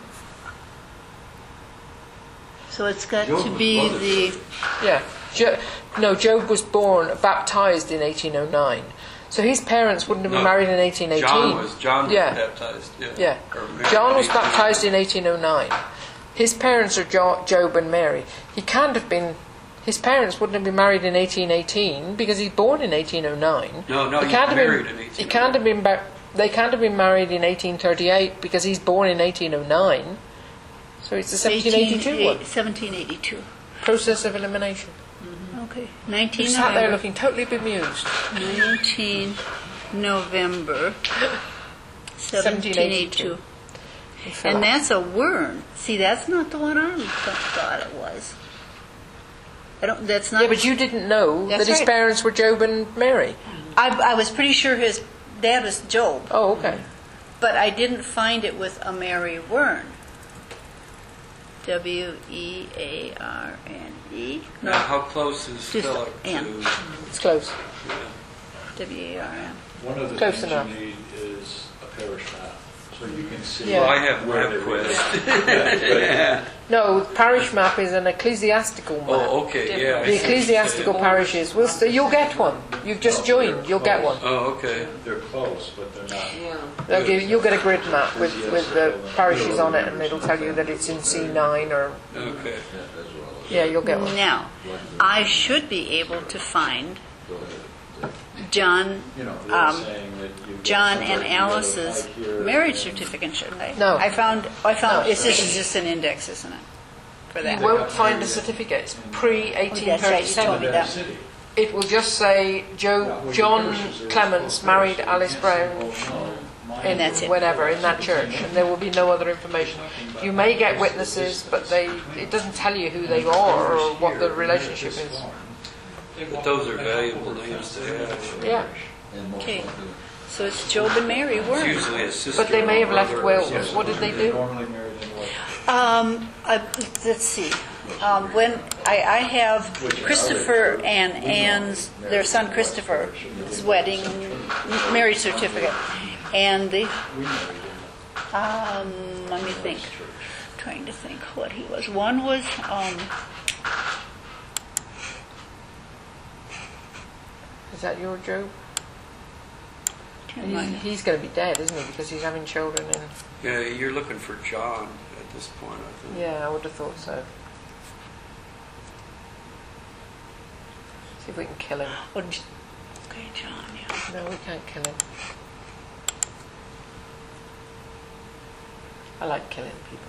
So it's got Job to was be brother. the, Yeah. Jo- no, Job was born, baptized in eighteen oh nine. So his parents wouldn't have been No. married in eighteen eighteen. John was John was Yeah. baptized. Yeah. Yeah. Or married John in was eighteen oh nine. baptized in eighteen oh nine. His parents are jo- Job and Mary. He can't have been. His parents wouldn't have been married in eighteen eighteen because he's born in eighteen oh nine. No, no, He he can't was have married been, in eighteen oh nine. He can't have been. Ba- they can't have been married in eighteen thirty-eight because he's born in eighteen oh nine. So it's the seventeen eighty-two one. seventeen eighty-two. Process of elimination. Okay, He nineteen sat there November, looking totally bemused. nineteen November, seventeen eighty-two. And that's a Wern. See, that's not the one I th- thought it was. I don't, that's not. Yeah, but you didn't know That's that his right. parents were Job and Mary. I, I was pretty sure his dad was Job, Oh, okay. but I didn't find it with a Mary Wern. W E A R N E. Now, how close is Just Philip N. to? It's close. Yeah. W A R N. One of the Close things enough. you need is a parish map. So you can see. Yeah. Well, I have where they MapQuest. Yeah. No, parish map is an ecclesiastical map. Oh, okay, yeah. I The see. ecclesiastical parishes, will st- you'll get one. You've just joined, you'll get one. Oh, okay. They're close, but they're not. Yeah. They'll give, you'll get a grid map with, with the parishes on it, and it'll tell you that it's in C nine or, Okay. yeah, you'll get one. Now, I should be able to find John, You know, they're um, saying that you've got John somebody and that Alice's like here marriage and- certificate, shouldn't I? No. I found, I found, No. it's, this is just an index, isn't it? For You that. won't find a certificate, it's pre Oh, eighteen that's right, you told me thirty-seven. that. City. It will just say Joe, John Clements married Alice Brown And that's it. whenever in that church, and there will be no other information. You may get witnesses, but they, it doesn't tell you who they are or what the relationship is. But those are valuable names to have. Yeah, Okay, so it's Job and Mary It's Worm. usually a sister. but they may or have left brother or wills. something. What did they They're do? normally married in what? Um, uh, let's see. Um, when I, I have Christopher and Anne's, their son Christopher's wedding marriage certificate, and the um, let me think. Trying to think what he was. One was um, Is that your Job? can't He, remember. he's going to be dead, isn't he? Because he's having children. And Yeah, you're looking for John at this point, I think. yeah, I would have thought so. See if we can kill him. Oh, J- okay, John. Yeah. No, we can't kill him. I like killing people.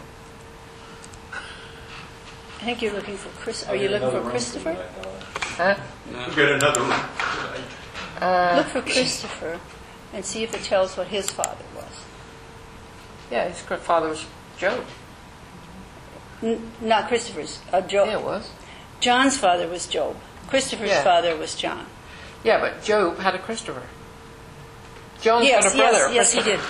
I think you're looking for Chris. Are you looking for Christopher? Huh? No. Get another room. Uh, Look for Christopher, and see if it tells what his father was. yeah, his gr- father was Job. N- not Christopher's. Uh, Job. Yeah, it was. John's father was Job. Christopher's Yeah. father was John. Yeah, but Job had a Christopher. John yes, had a brother. yes, yes, he did.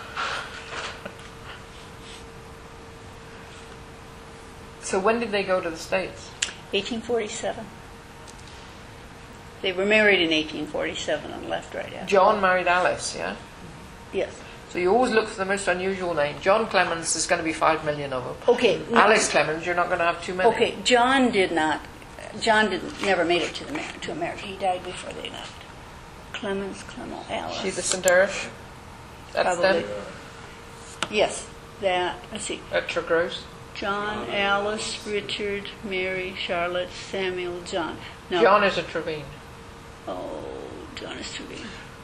So when did they go to the States? eighteen forty-seven. They were married in eighteen forty-seven and left right after. John married Alice, yeah? Yes. So you always look for the most unusual name. John Clemens, there's going to be five million of them. Okay. no- Alice Clemens, you're not going to have too many. Okay. John did not. John didn't. Never made it to the Amer- to America. He died before they left. Clemens, Clemel, Alice. She the Saint Earth? That's Probably. them? Yes. That. Let's see. At Tregrosse? John, Alice, Richard, Mary, Charlotte, Samuel, John. No. John is a Trevine. Oh, John is to be.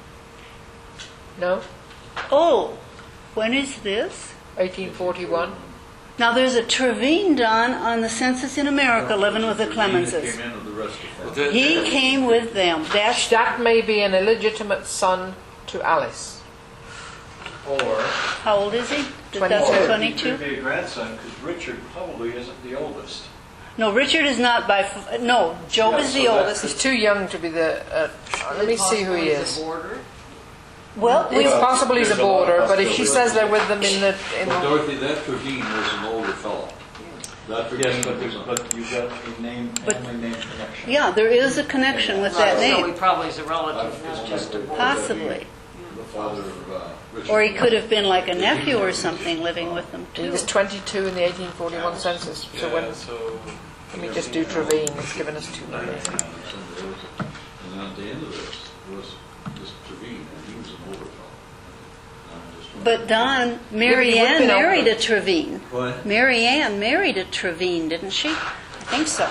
No? Oh, when is this? eighteen forty-one? Now there's a Trevine done on the census in America living with the Clemenses. Came in with the rest of Well, them. that- He came with them. That's That may be an illegitimate son to Alice. Or. how old is he? twenty-two. That's Or he twenty-two. could be a grandson, because Richard probably isn't the oldest. No, Richard is not by. f- No, Job Yeah, is the so that's- oldest. He's too young to be the... Uh, let me see who he Possibly is. the border. Well, we, It's possible he's a There's a lot of boarder, but if she possibilities. says they're with them in the... In But Dorothy, that Trevine was an older fellow. That Trevine Yes, but, was there's- a- but you've got a name, But- family name connection. yeah, there is a connection with that So he name, probably is a relative, not just a border. possibly. the father of uh, Richard. Or he could have been like a nephew or something living with them He too. was twenty-two in the eighteen forty-one census. So when... Yeah, so Let me just do Trevine. It's given us too many. And then at the end of this was this Trevine, and he was an older fellow. I'm just wondering- But Don, Mary Yeah, but he Ann would've been married a older. Trevine. What? Mary Ann married a Trevine, didn't she? I think so.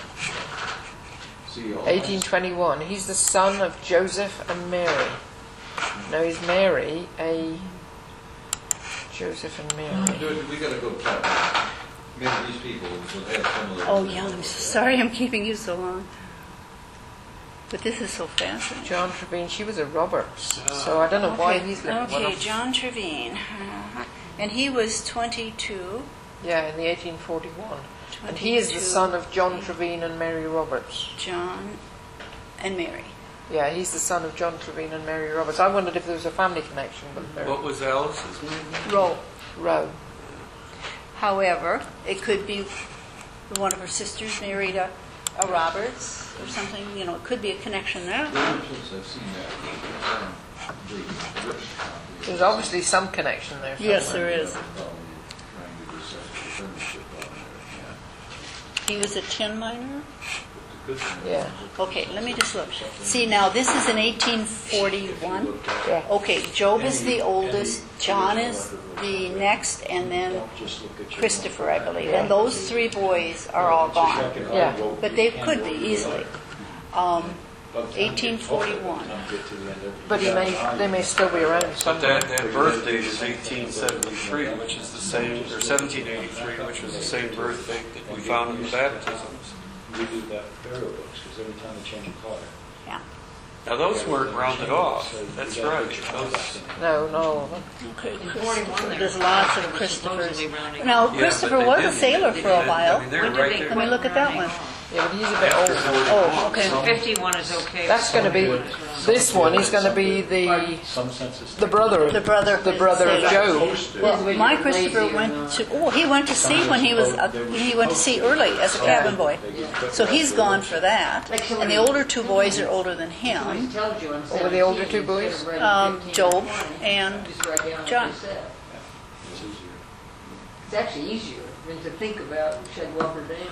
See, all eighteen twenty-one. He's the son of Joseph and Mary. No, he's Mary, a Joseph and Mary. Dude, we gotta go talk. Maybe these people would have some of the. Oh, yeah, I'm so sorry I'm keeping you so long. But this is so fascinating. John Trevine, she was a Roberts. So I don't know why he's living Okay, with John Trevine. Uh-huh. And he was twenty-two. Yeah, in the eighteen forty-one. And he is the twenty-two. son of John Trevine and Mary Roberts. John and Mary. Yeah, he's the son of John Trevine and Mary Roberts. I wondered if there was a family connection, but there what was Alice's name? Row. Row. However, it could be one of her sisters married a, a Roberts or something, you know, it could be a connection there. I've seen that. um, the written copy. There's obviously some connection there. Yes, somewhere. there is. Probably trying to do such a friendship on there, He was a tin miner? yeah. But the good thing Yeah. is- Okay, let me just look. See, now this is in eighteen forty-one. Yeah. Okay, Job is the oldest, John is the next, and then Christopher, I believe. And those three boys are all gone. Yeah. But they could be easily. Um, eighteen forty-one. But he may, they may still be around But somewhere. that, that birth date is eighteen seventy-three, which is the same, or seventeen eighty-three, which was the same birth date that we found in the baptisms. We do that burial books, because every time they change a car. Yeah. Now, those weren't rounded off. That's right. Those, No, no. There's lots of Christophers. Supposedly rounding Now, Yeah, but Christopher they was a didn't. sailor for a I while. mean, they're When did right they there. Let me look at that one. Yeah, but he's a bit older. Oh, okay. fifty-one is okay. That's going to be, this one, he's going to be the, Some census. the brother, The brother. the brother of Job. Well, my Christopher went to, oh, he went to sea when he was, uh, he went to sea early as a cabin boy. So he's gone for that. And the older two boys are older than him, What were the older two boys? um, Job and John. It's actually easier than to think about, should I go up or down?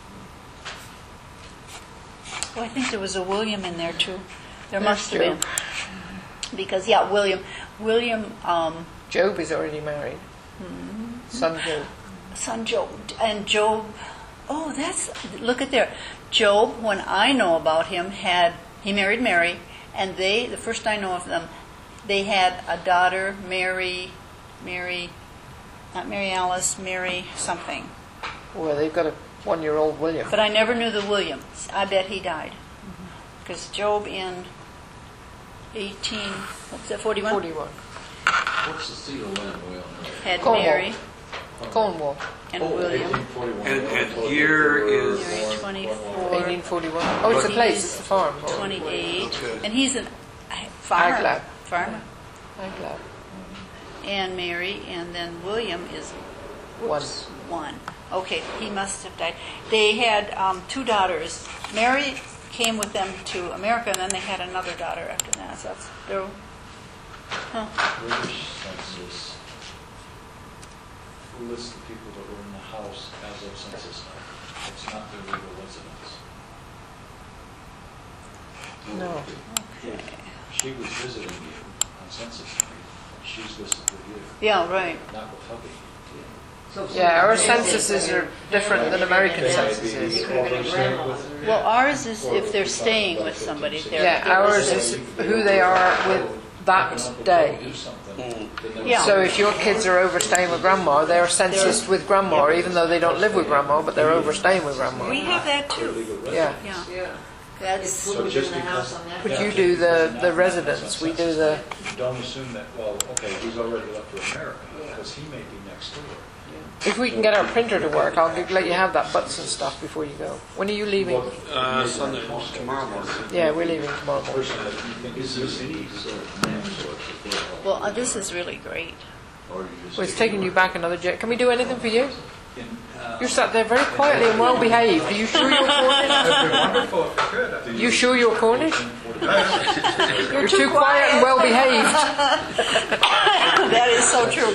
Oh, I think there was a William in there too. There There's must have been. Because, yeah, William, William, um, Job is already married. Son Job. son Job, and Job, oh, that's, look at there. Job, when I know about him, had, he married Mary, and they, the first I know of them, they had a daughter, Mary, Mary, not Mary Alice, Mary something. Well, they've got a one-year-old William. But I never knew the William. I bet he died. Because Job in eighteen, what's that, forty-one? forty-one. What's the seal land well? Had Cornwall. Mary Cornwall. and William. And, and year is, Mary twenty-four, eighteen forty-one. Oh, it's a place, it's a farm. twenty-eight, Okay. and he's an farmer. Ag-lab. Farmer. I'm glad. And Mary, and then William is One. one. Okay, he must have died. They had um, two daughters. Mary came with them to America, and then they had another daughter after that. So that's their, huh. British census lists the people that were in the house as of census night. It's not their legal residence. No. She was visiting you on census night. She's listed with you, Yeah, right. not with hubby. So- Yeah, our censuses are different than American censuses. Well, ours is if they're staying with somebody. They're, Yeah, they're ours listed. is who they are with that day. Yeah. So if your kids are overstaying with grandma, they're censused with grandma, even though they don't live with grandma, but they're overstaying with grandma. We have that too. Yeah. Yeah, Yeah. that's What was in the house on that? But you do the, the residents, we do the, Don't assume that, well, okay, he's already left for America, because he may be next door. if we can get our printer to work, I'll give- let you have that butts and stuff before you go. When are you leaving? uh, Sunday, tomorrow morning. Yeah, we're leaving tomorrow morning. Person that you think Is is this any sort of name sort of? well. Uh, this is really great. Or you just? Well, it's taking you back another jet. Can we do anything for you? in, uh, You're sat there very quietly and well behaved. Are you sure you're Cornish? wonderful if you could. I think You sure you're Cornish? You're too quiet and well behaved. That is so true.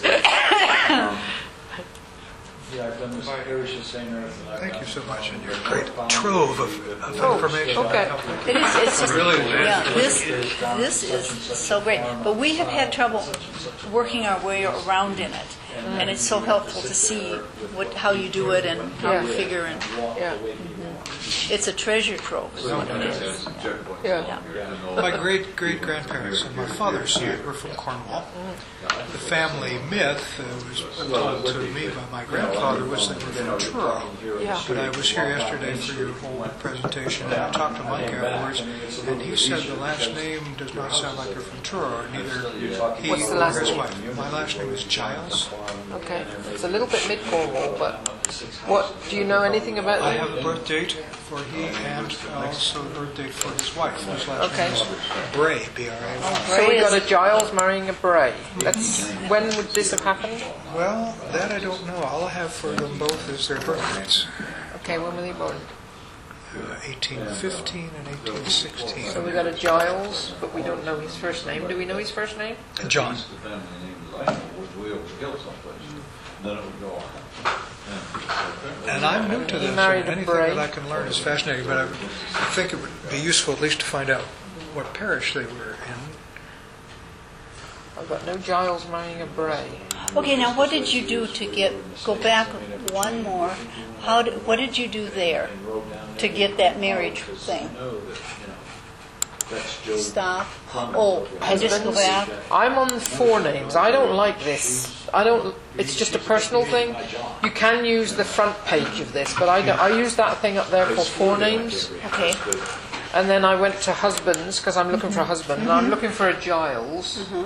Yeah, I've done this parish in Saint Earth. and I've Thank you done, so much, um, and your great trove of, of Oh, information. okay. It is, it's just, Really? yeah, this, this is so great. But we have had trouble working our way around in it. And it's so helpful to see what, how you do it and how you Yeah. figure. And Yeah. it's a treasure trove is what it is. Yeah. My great great grandparents on my father's side were from Cornwall. The family myth uh, was told to me by my grandfather was they were from Truro. Yeah. But I was here yesterday for your whole presentation, and I talked to Mike afterwards, and he said the last name does not sound like you're from Truro, neither he What's the or last his name? wife. My last name is Giles. Okay. It's a little bit mid Cornwall, but what do you know anything about I them? have a birth date for he and also a birth date for his wife, whose last Okay. name is Bray, B R A Y. So we got a Giles marrying a Bray. That's when would this have happened? Well, that I don't know. All I have for them both is their birth dates. Okay, when were they born? uh, eighteen fifteen and eighteen sixteen. So we got a Giles, but we don't know his first name. Do we know his first name? John. At least the family name that I know was way over the hill someplace. Then it would go on. And- And I'm new to He this, married and a anything Bray. that I can learn is fascinating, but I would- I think it would be useful at least to find out what parish they were in. I've got no Giles marrying a Bray. Okay, now what did you do to get, go back one more, how, did- what did you do there to get that marriage thing? Know that, you know, that's Joe. Stop. Oh, I just go back. I'm on four names. I don't like this. I don't. It's just a personal thing. You can use the front page of this, but I don't, I use that thing up there for four names. Okay. And then I went to husbands because I'm looking for a husband. And I'm looking for a Giles. Mm-hmm.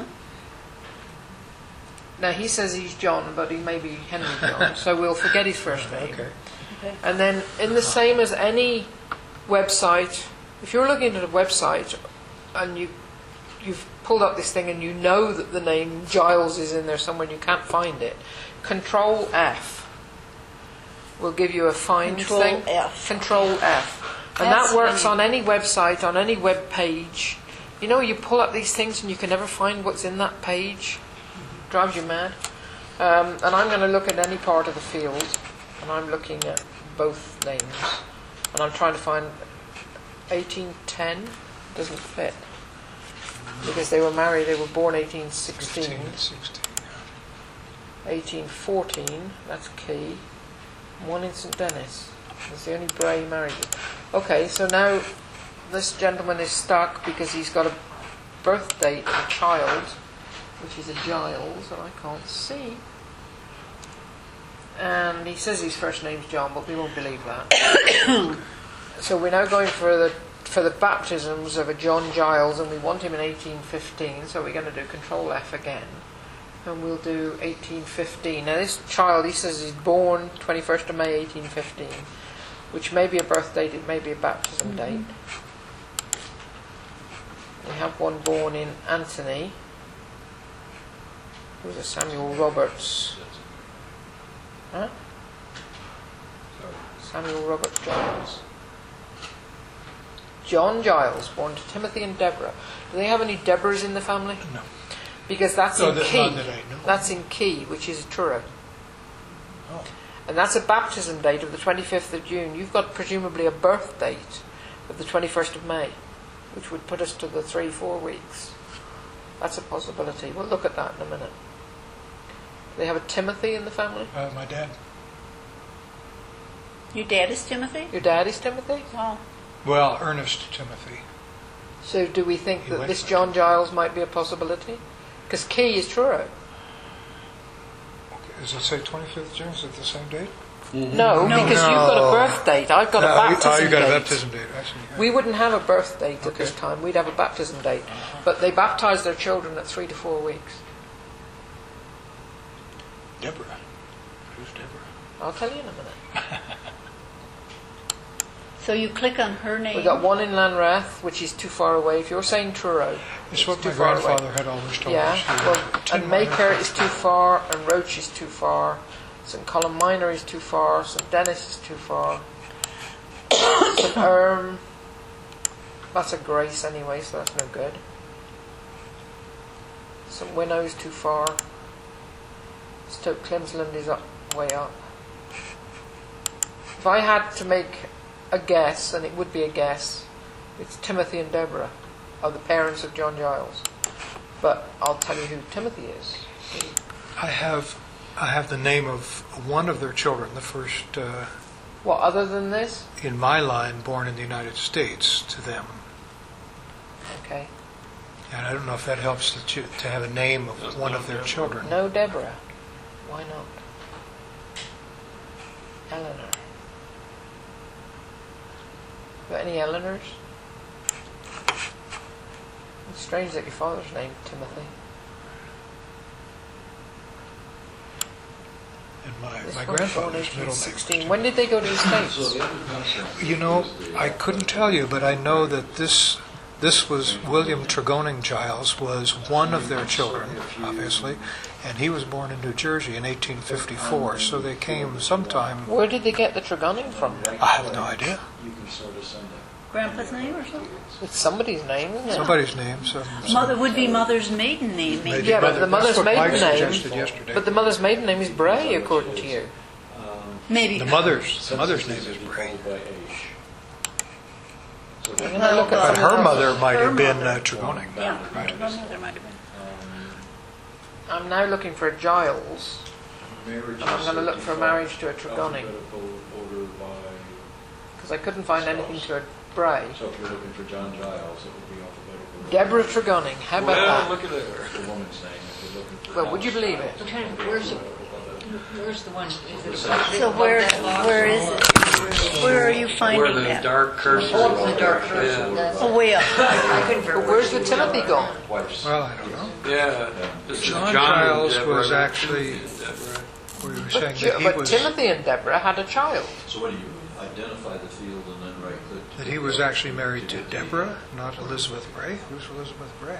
Now he says he's John, but he may be Henry John, so we'll forget his first name. Okay. And then, in the same as any website, if you're looking at a website and you you've pulled up this thing and you know that the name Giles is in there somewhere and you can't find it, Control F will give you a find Control thing. F. Control F, and That's that works funny. on any website, on any web page. You know, you pull up these things and you can never find what's in that page. Drives you mad. Um, and I'm going to look at any part of the field, and I'm looking at both names, and I'm trying to find eighteen ten. Doesn't fit because they were married. They were born eighteen sixteen. fifteen and sixteen. eighteen fourteen. That's key. One in Saint Denis. That's the only Bray he married. Okay, so now this gentleman is stuck because he's got a birth date of a child, which is a Giles, and I can't see. And he says his first name's John, but we won't believe that. So we're now going for the for the baptisms of a John Giles, and we want him in eighteen fifteen, so we're going to do Control F again. And we'll do eighteen fifteen. Now this child, he says he's born twenty-first of May eighteen fifteen, which may be a birth date, it may be a baptism Mm-hmm. date. We have one born in Antony. Who's a Samuel Roberts? Huh? Samuel Roberts Giles. John Giles, born to Timothy and Deborah. Do they have any Deborahs in the family? No. Because that's No, in that- Key. none that I know. That's in Key, which is Truro. Oh. And that's a baptism date of the twenty-fifth of June. You've got presumably a birth date of the twenty-first of May, which would put us to the three, four weeks. That's a possibility. We'll look at that in a minute. They have a Timothy in the family? Uh, my dad. Your dad is Timothy? Your dad is Timothy? Oh. Well, Ernest Timothy. So do we think He that went this for John it. Giles might be a possibility? Because Key is Truro. Okay. Does it say twenty-fifth of June? Is it the same date? No, No. because you've got a birth date. I've got No, a you- baptism Oh, you got date. a baptism date. I see. Yeah. We wouldn't have a birth date at this Okay. time. We'd have a baptism date. But they baptise their children at three to four weeks. Deborah. Who's Deborah? I'll tell you in a minute. So you click on her name? We've got one in Lanrath, which is too far away. If you're saying Truro, It's what too my far away. grandfather had always told Yeah, us. He well, was ten and miles Maycare away. is too far, and Roach is too far, St Column Minor is too far, St Denis is too far, St Erm, that's a Grace anyway, so that's no good. St Winnow is too far. Stoke Clemsland is up, way up. If I had to make a guess, and it would be a guess, it's Timothy and Deborah are the parents of John Giles. But I'll tell you who Timothy is. I have, I have the name of one of their children, the first uh, What, other than this? in my line born in the United States to them. Okay. And I don't know if that helps to, ch- to have a name of one of their children. No Deborah. Why not? Eleanor. Got any Eleanors? It's strange that your father's named Timothy. And my, This my one's born grandfather's eighteen middle sixteen. name. When did they go to the So States? the other concept You know, is the, I couldn't tell you, but I know that this This was William Tregoning Giles was one of their children, obviously, and he was born in New Jersey in eighteen fifty-four. So they came sometime. Where did they get the Tregoning from? I have no idea. You can sort of send it. Grandpa's name or something? It's somebody's name, isn't it? Somebody's name. Some, some Mother would be mother's maiden name, maybe. Maybe. Yeah, but Mother- the mother's that's what Mike maiden name. suggested yesterday. But the mother's maiden name is Bray, according to you. Um, Maybe. The mother's the mother's name is census Bray. called by age. So I'm that- gonna look at But something her else. mother might Her have been mother. uh, Tregoning. Yeah, Right. her mother might have been. um, I'm now looking for a Giles. marriage I'm gonna look for a marriage to a Tregoning. Alphabetical order by, Because I couldn't find anything to a Bray. so if you're looking for John Giles, it would be alphabetical. Deborah Tregoning. How about Well, that? look at there. The woman's name, if you're looking for. Well, would you believe it? I'm trying to, where's it, where's the one? Is it above So where, that log? where is it? Where are you Where finding the that? dark cursor Oh, is. the dark cursor, Yeah. that's, Oh, way up. I couldn't But remember. where's the Timothy gone? Wife's. Well, I don't know. Yeah. This is John and Giles Deborah, was not actually- Timothy and Deborah. We were But, saying Ju- that he but was Timothy and Deborah had a child. So what do you identify the field and then right click? to that he was actually married to Deborah, not Elizabeth Bray. Who's Elizabeth Bray?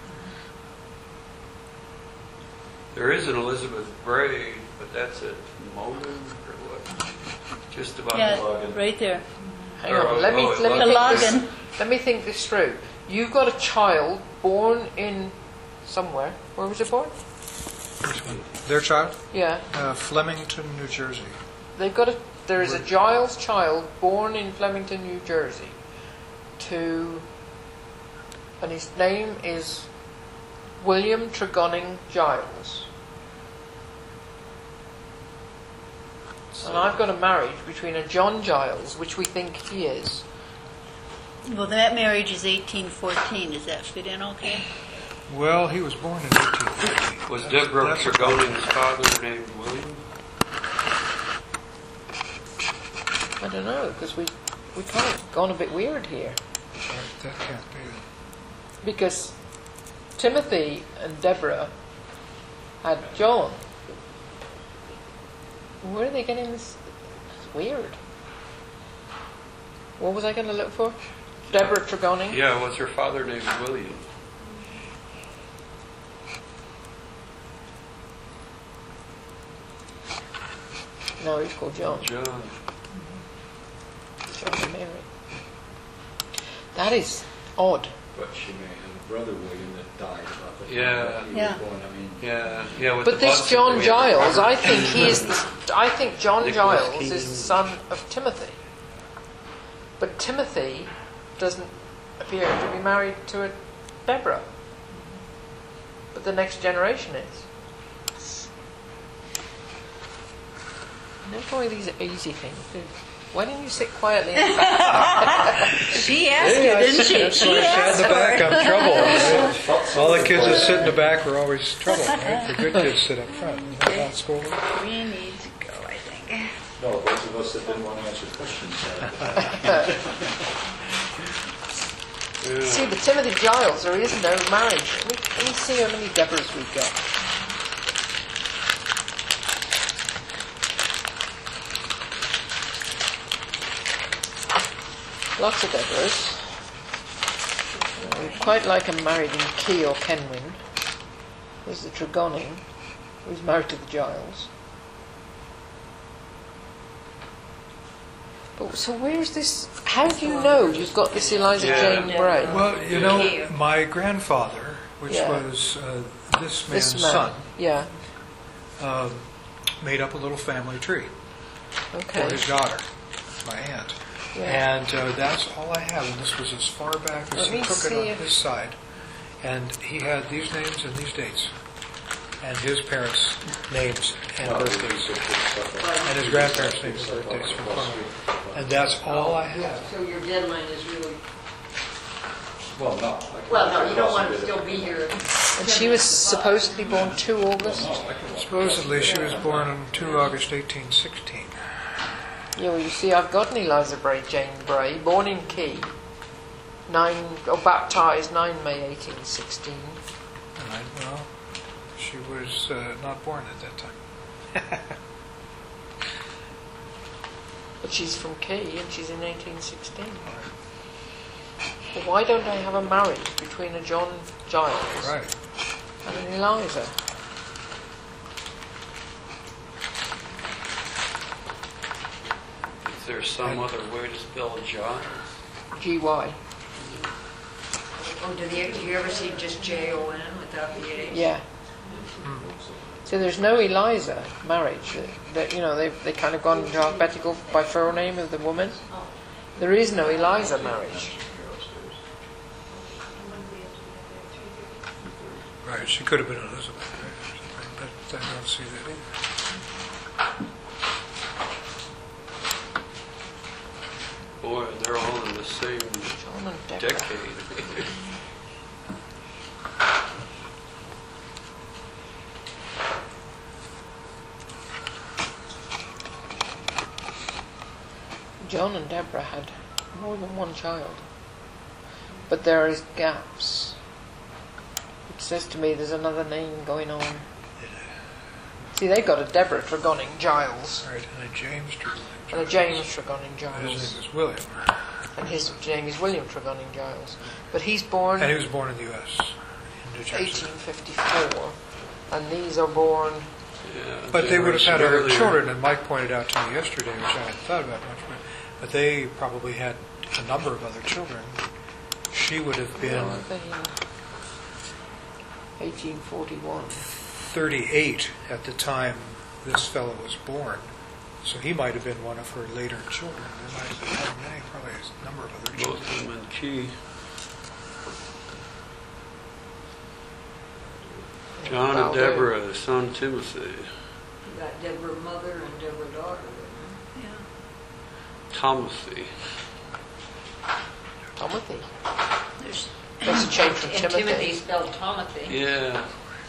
There is an Elizabeth Bray, but that's at Mogan or what? Just about. Yeah, Login. right there. Hang on, let me, Oh, let me, The think this, login. let me think this through. You've got a child born in somewhere. Where was it born? Which one? Their child? Yeah. Uh, Flemington, New Jersey. They've got a, there is a Giles child born in Flemington, New Jersey, to, and his name is William Tregoning Giles. And I've got a marriage between a John Giles, which we think he is. Well, that marriage is eighteen fourteen. Does that fit in okay? Well, he was born in eighteen fifty. Was Deborah That's- Tregoning's father named William? I don't know, because we, we kind of gone a bit weird here. That can't be. Because Timothy and Deborah had John. Where are they getting this? It's weird. What was I going to look for? Deborah Tregoning? Yeah, was her father named William? No, he's called John. John. John and Mary. That is odd. But she may have a brother William that died about the time Yeah. that he Yeah. was born. I mean, Yeah, yeah. With But the this bus John we have Giles, Robert- I think he is the, I think John Nicholas Giles is Keene. the son of Timothy. But Timothy doesn't appear to be married to a Deborah. But the next generation is. Never mind, these are easy things. dude. Why didn't you sit quietly in the back? She asked you, didn't she? That's She why I sat asked in the for back. it. I'm trouble. Right? All the kids that sit in the back are always trouble. Right? The good kids sit up front. Isn't that not school? We need to go, I think. no, those of us that didn't want to answer questions. uh, See, the Timothy Giles, there is no marriage. Let me, let me see how many Deborahs we've got. Lots of Deborahs. Uh, We'd quite like them married in Key or Kenwyn. There's the Tregoning, who's married to the Giles. But, so where's this? How do you know you've got this Eliza Yeah. Jane Bray? Well, you know, my grandfather, which Yeah. was uh, this man's This man. son, Yeah. um, made up a little family tree for Okay. his daughter, my aunt. Yeah. And uh, that's all I have. And this was as far back as Let he me took it see on if- his side. And he had these names and these dates. And his parents' names and birthdays. And his grandparents' names and birthdays from Cornwall. And that's all I have. So your deadline is really, well, no. I can- well, no, you don't want to still be here. And she was supposedly born two August. Supposedly she was born on the second of August eighteen sixteen. Yeah, well, you see, I've got an Eliza Bray, Jane Bray, born in Key, nine, or baptised nine May eighteen sixteen. And I, well, she was uh, not born at that time. But she's from Key, and she's in eighteen sixteen. Well, why don't I have a marriage between a John Giles Right. and an Eliza? Is there some other way to spell Giles? G Y. Oh, do, the, do you ever see just J O N without the H? Yeah. So there's no Eliza marriage. That, that, you know, they've they kind of gone into alphabetical by surname of the woman. There is no Eliza marriage. Right, she could have been Elizabeth, right? But I don't see that either. Boy, they're all in the same John and Deborah. decade. John and Deborah had more than one child, but there is gaps. It says to me there's another name going on. See, they've got a Deborah Tregonning Giles Right, and a James Tregonning and a James Tregonning Giles, His name is William. and his name is William Tregonning Giles. But he's born And he was born in the U S, in New Jersey. eighteen fifty-four, and these are born. Yeah, But they would have had generation other earlier. children, and Mike pointed out to me yesterday, which I hadn't thought about much, but, but they probably had a number of other children. She would have been eighteen forty-one. thirty-eight at the time this fellow was born, so he might have been one of her later children. There might have been many, probably a number of other children. Both them and Key. John and Baldo. Deborah, son Timothy. You got Deborah mother and Deborah daughter. Yeah. Timothy. Timothy. There's That's a change from And Timothy. Timothy spelled Timothy. Yeah.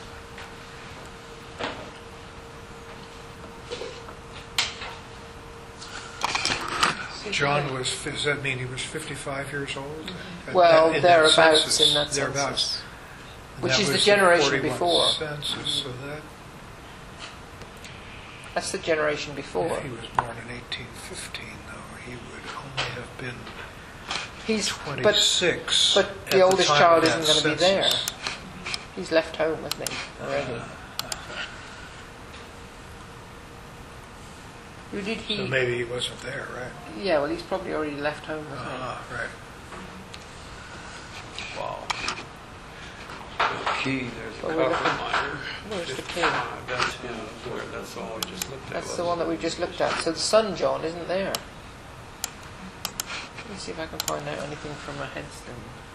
John was, does that mean he was fifty-five years old? At Well, that- in that thereabouts census, in that thereabouts. census. And Which that is the was generation forty-one before. Census, so that, That's the generation before. if he was born in eighteen fifteen, though, he would only have been He's but twenty-six. but at the oldest time of child that isn't going to be there. census. He's left home, hasn't he? Already. Who did he? So maybe he wasn't there, right? Yeah, well, he's probably already left home, hasn't Ah, right. Wow. Key, there's a Well, we're copper looking- miner. he? Where's the kid? fifty-five, That's him. Where- That's the one we just looked at. That's the wasn't one that it? we just looked at. So the son John isn't there. Let me see if I can find out anything from a headstone.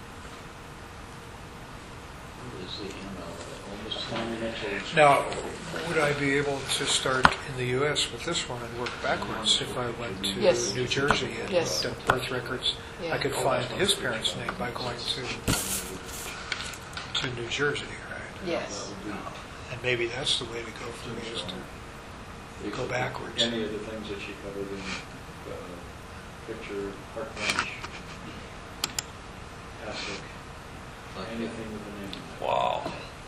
Now, would I be able to start in the U S with this one and work backwards if I went to Yes. New Jersey and Yes. looked at birth records? Yeah. I could find his parents' name by going to to New Jersey, right? Yes. And maybe that's the way to go for me, is to go backwards. Any of the things that she covered in uh, picture, Park Ranch, Pasek, anything with a name. Wow.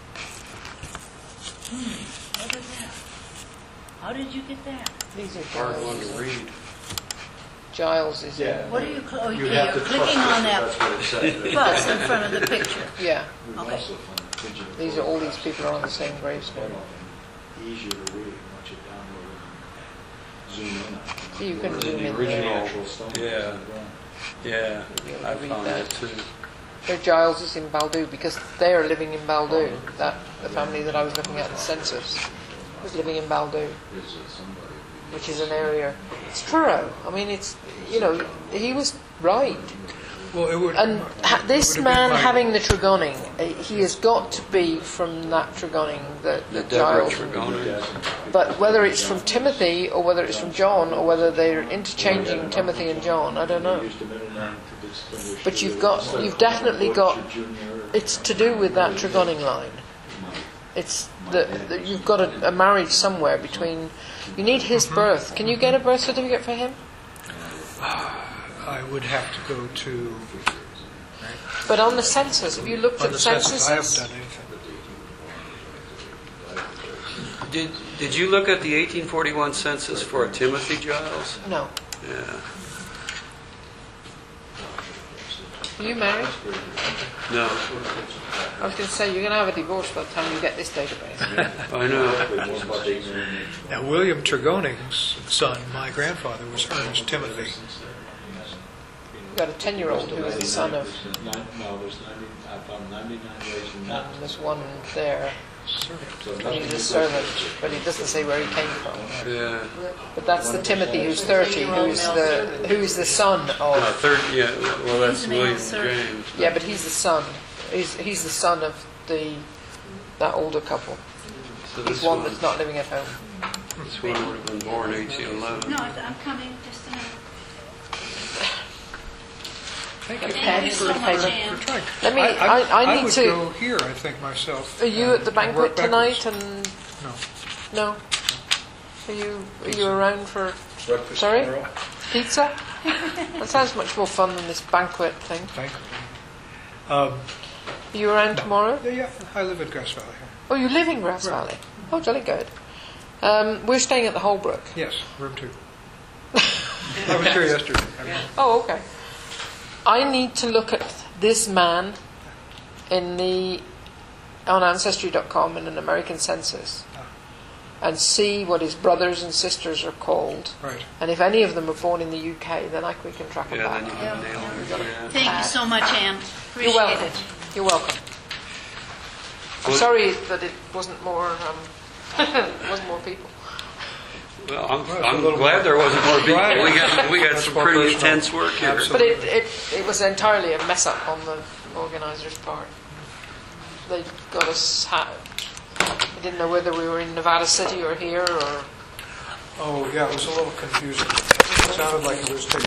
What is that? How did you get that? These are Hard one to Giles. read. Giles is Yeah. in. What are you, cl- oh, You'd yeah, have you're to clicking trust on it, that That's what it said. plus in front of the picture. Yeah. We'd Okay. also find digital These are all these photographs. people are on the same Quite gravestone. often easier to read once you download it and zoom in on it. So you can Whereas zoom the in original- there. Actual stone Yeah. is on the ground. Yeah, You'll be able I to read found that. that too. So Giles is in Baldu because they are living in Baldu. That the family that I was looking at in the census was living in Baldu, Is it somebody? which is an area. It's Truro. I mean, it's you know he was right. Well, it would. And ha- it this would have been man my- having the Tregonning, uh, he has got to be from that Tregonning that, The that Deborah Giles. Tregonning. But whether it's from Timothy or whether it's from John or whether they're interchanging Timothy and John, I don't know. Used a middle name to distinguish But you've the- got- you've definitely got- Butch Junior. It's to do with that Tregonning line. It's that that you've got a, a marriage somewhere between. You need his birth. Can you get a birth certificate for him? I would have to go to. But on the census, have you looked On at the census, I haven't censuses? done anything. Did, did you look at the eighteen forty-one census for Timothy Giles? No. Yeah. Are you married? No, I was going to say, you're going to have a divorce by the time you get this database. I know. Now, William Tregoning's son, my grandfather, was Ernest Timothy. You've got a ten-year-old who is the son of, No, there's ninety, I found ninety-nine ways in and that. there's one there. So He's nothing a but- servant, but he doesn't say where he came from. Yeah. But that's the Timothy who's thirty, who's the who's the son Uh, of. third, yeah, well, that's He's an William answer. James. Yeah, but he's the son. He's he's the son of the that older couple. So He's this one one, that's not living at home. this one would have been born eighteen eleven. No, I'm coming just a minute. Thank you. Thank you so much, for Ann. trying. Let me- I- I need would to- go here, I think, myself. Are you and- at the and banquet work backwards. tonight? And No. no, are you are you around for Breakfast Sorry? tomorrow? pizza? That sounds much more fun than this banquet thing. Banquet. Um, Are you around tomorrow? yeah, yeah, I live at Grass Valley. Oh, you live in Grass Right. Valley. Oh, jolly good. Um, we're staying at the Holbrook. Yes, room two. I was here yesterday. I mean, Oh, okay. I need to look at this man in the on Ancestry dot com in an American census and see what his brothers and sisters are called. Right. And if any of them are born in the U K, then I, we can track them Yeah, back. then you can nail it. Yeah. Thank you so much, Ann. Appreciate You're welcome. it. You're welcome. I'm Well- sorry that it wasn't more. Um, wasn't more people. Well, I'm, Well, it's a I'm little glad more- there wasn't more people. Right. We got, we got That's some more pretty personal. intense work here. Absolutely. But it, it, it was entirely a mess up on the organisers' part. They got us. Ha- they didn't know whether we were in Nevada City or here or. Oh, yeah, it was a little confusing. It sounded like it was taking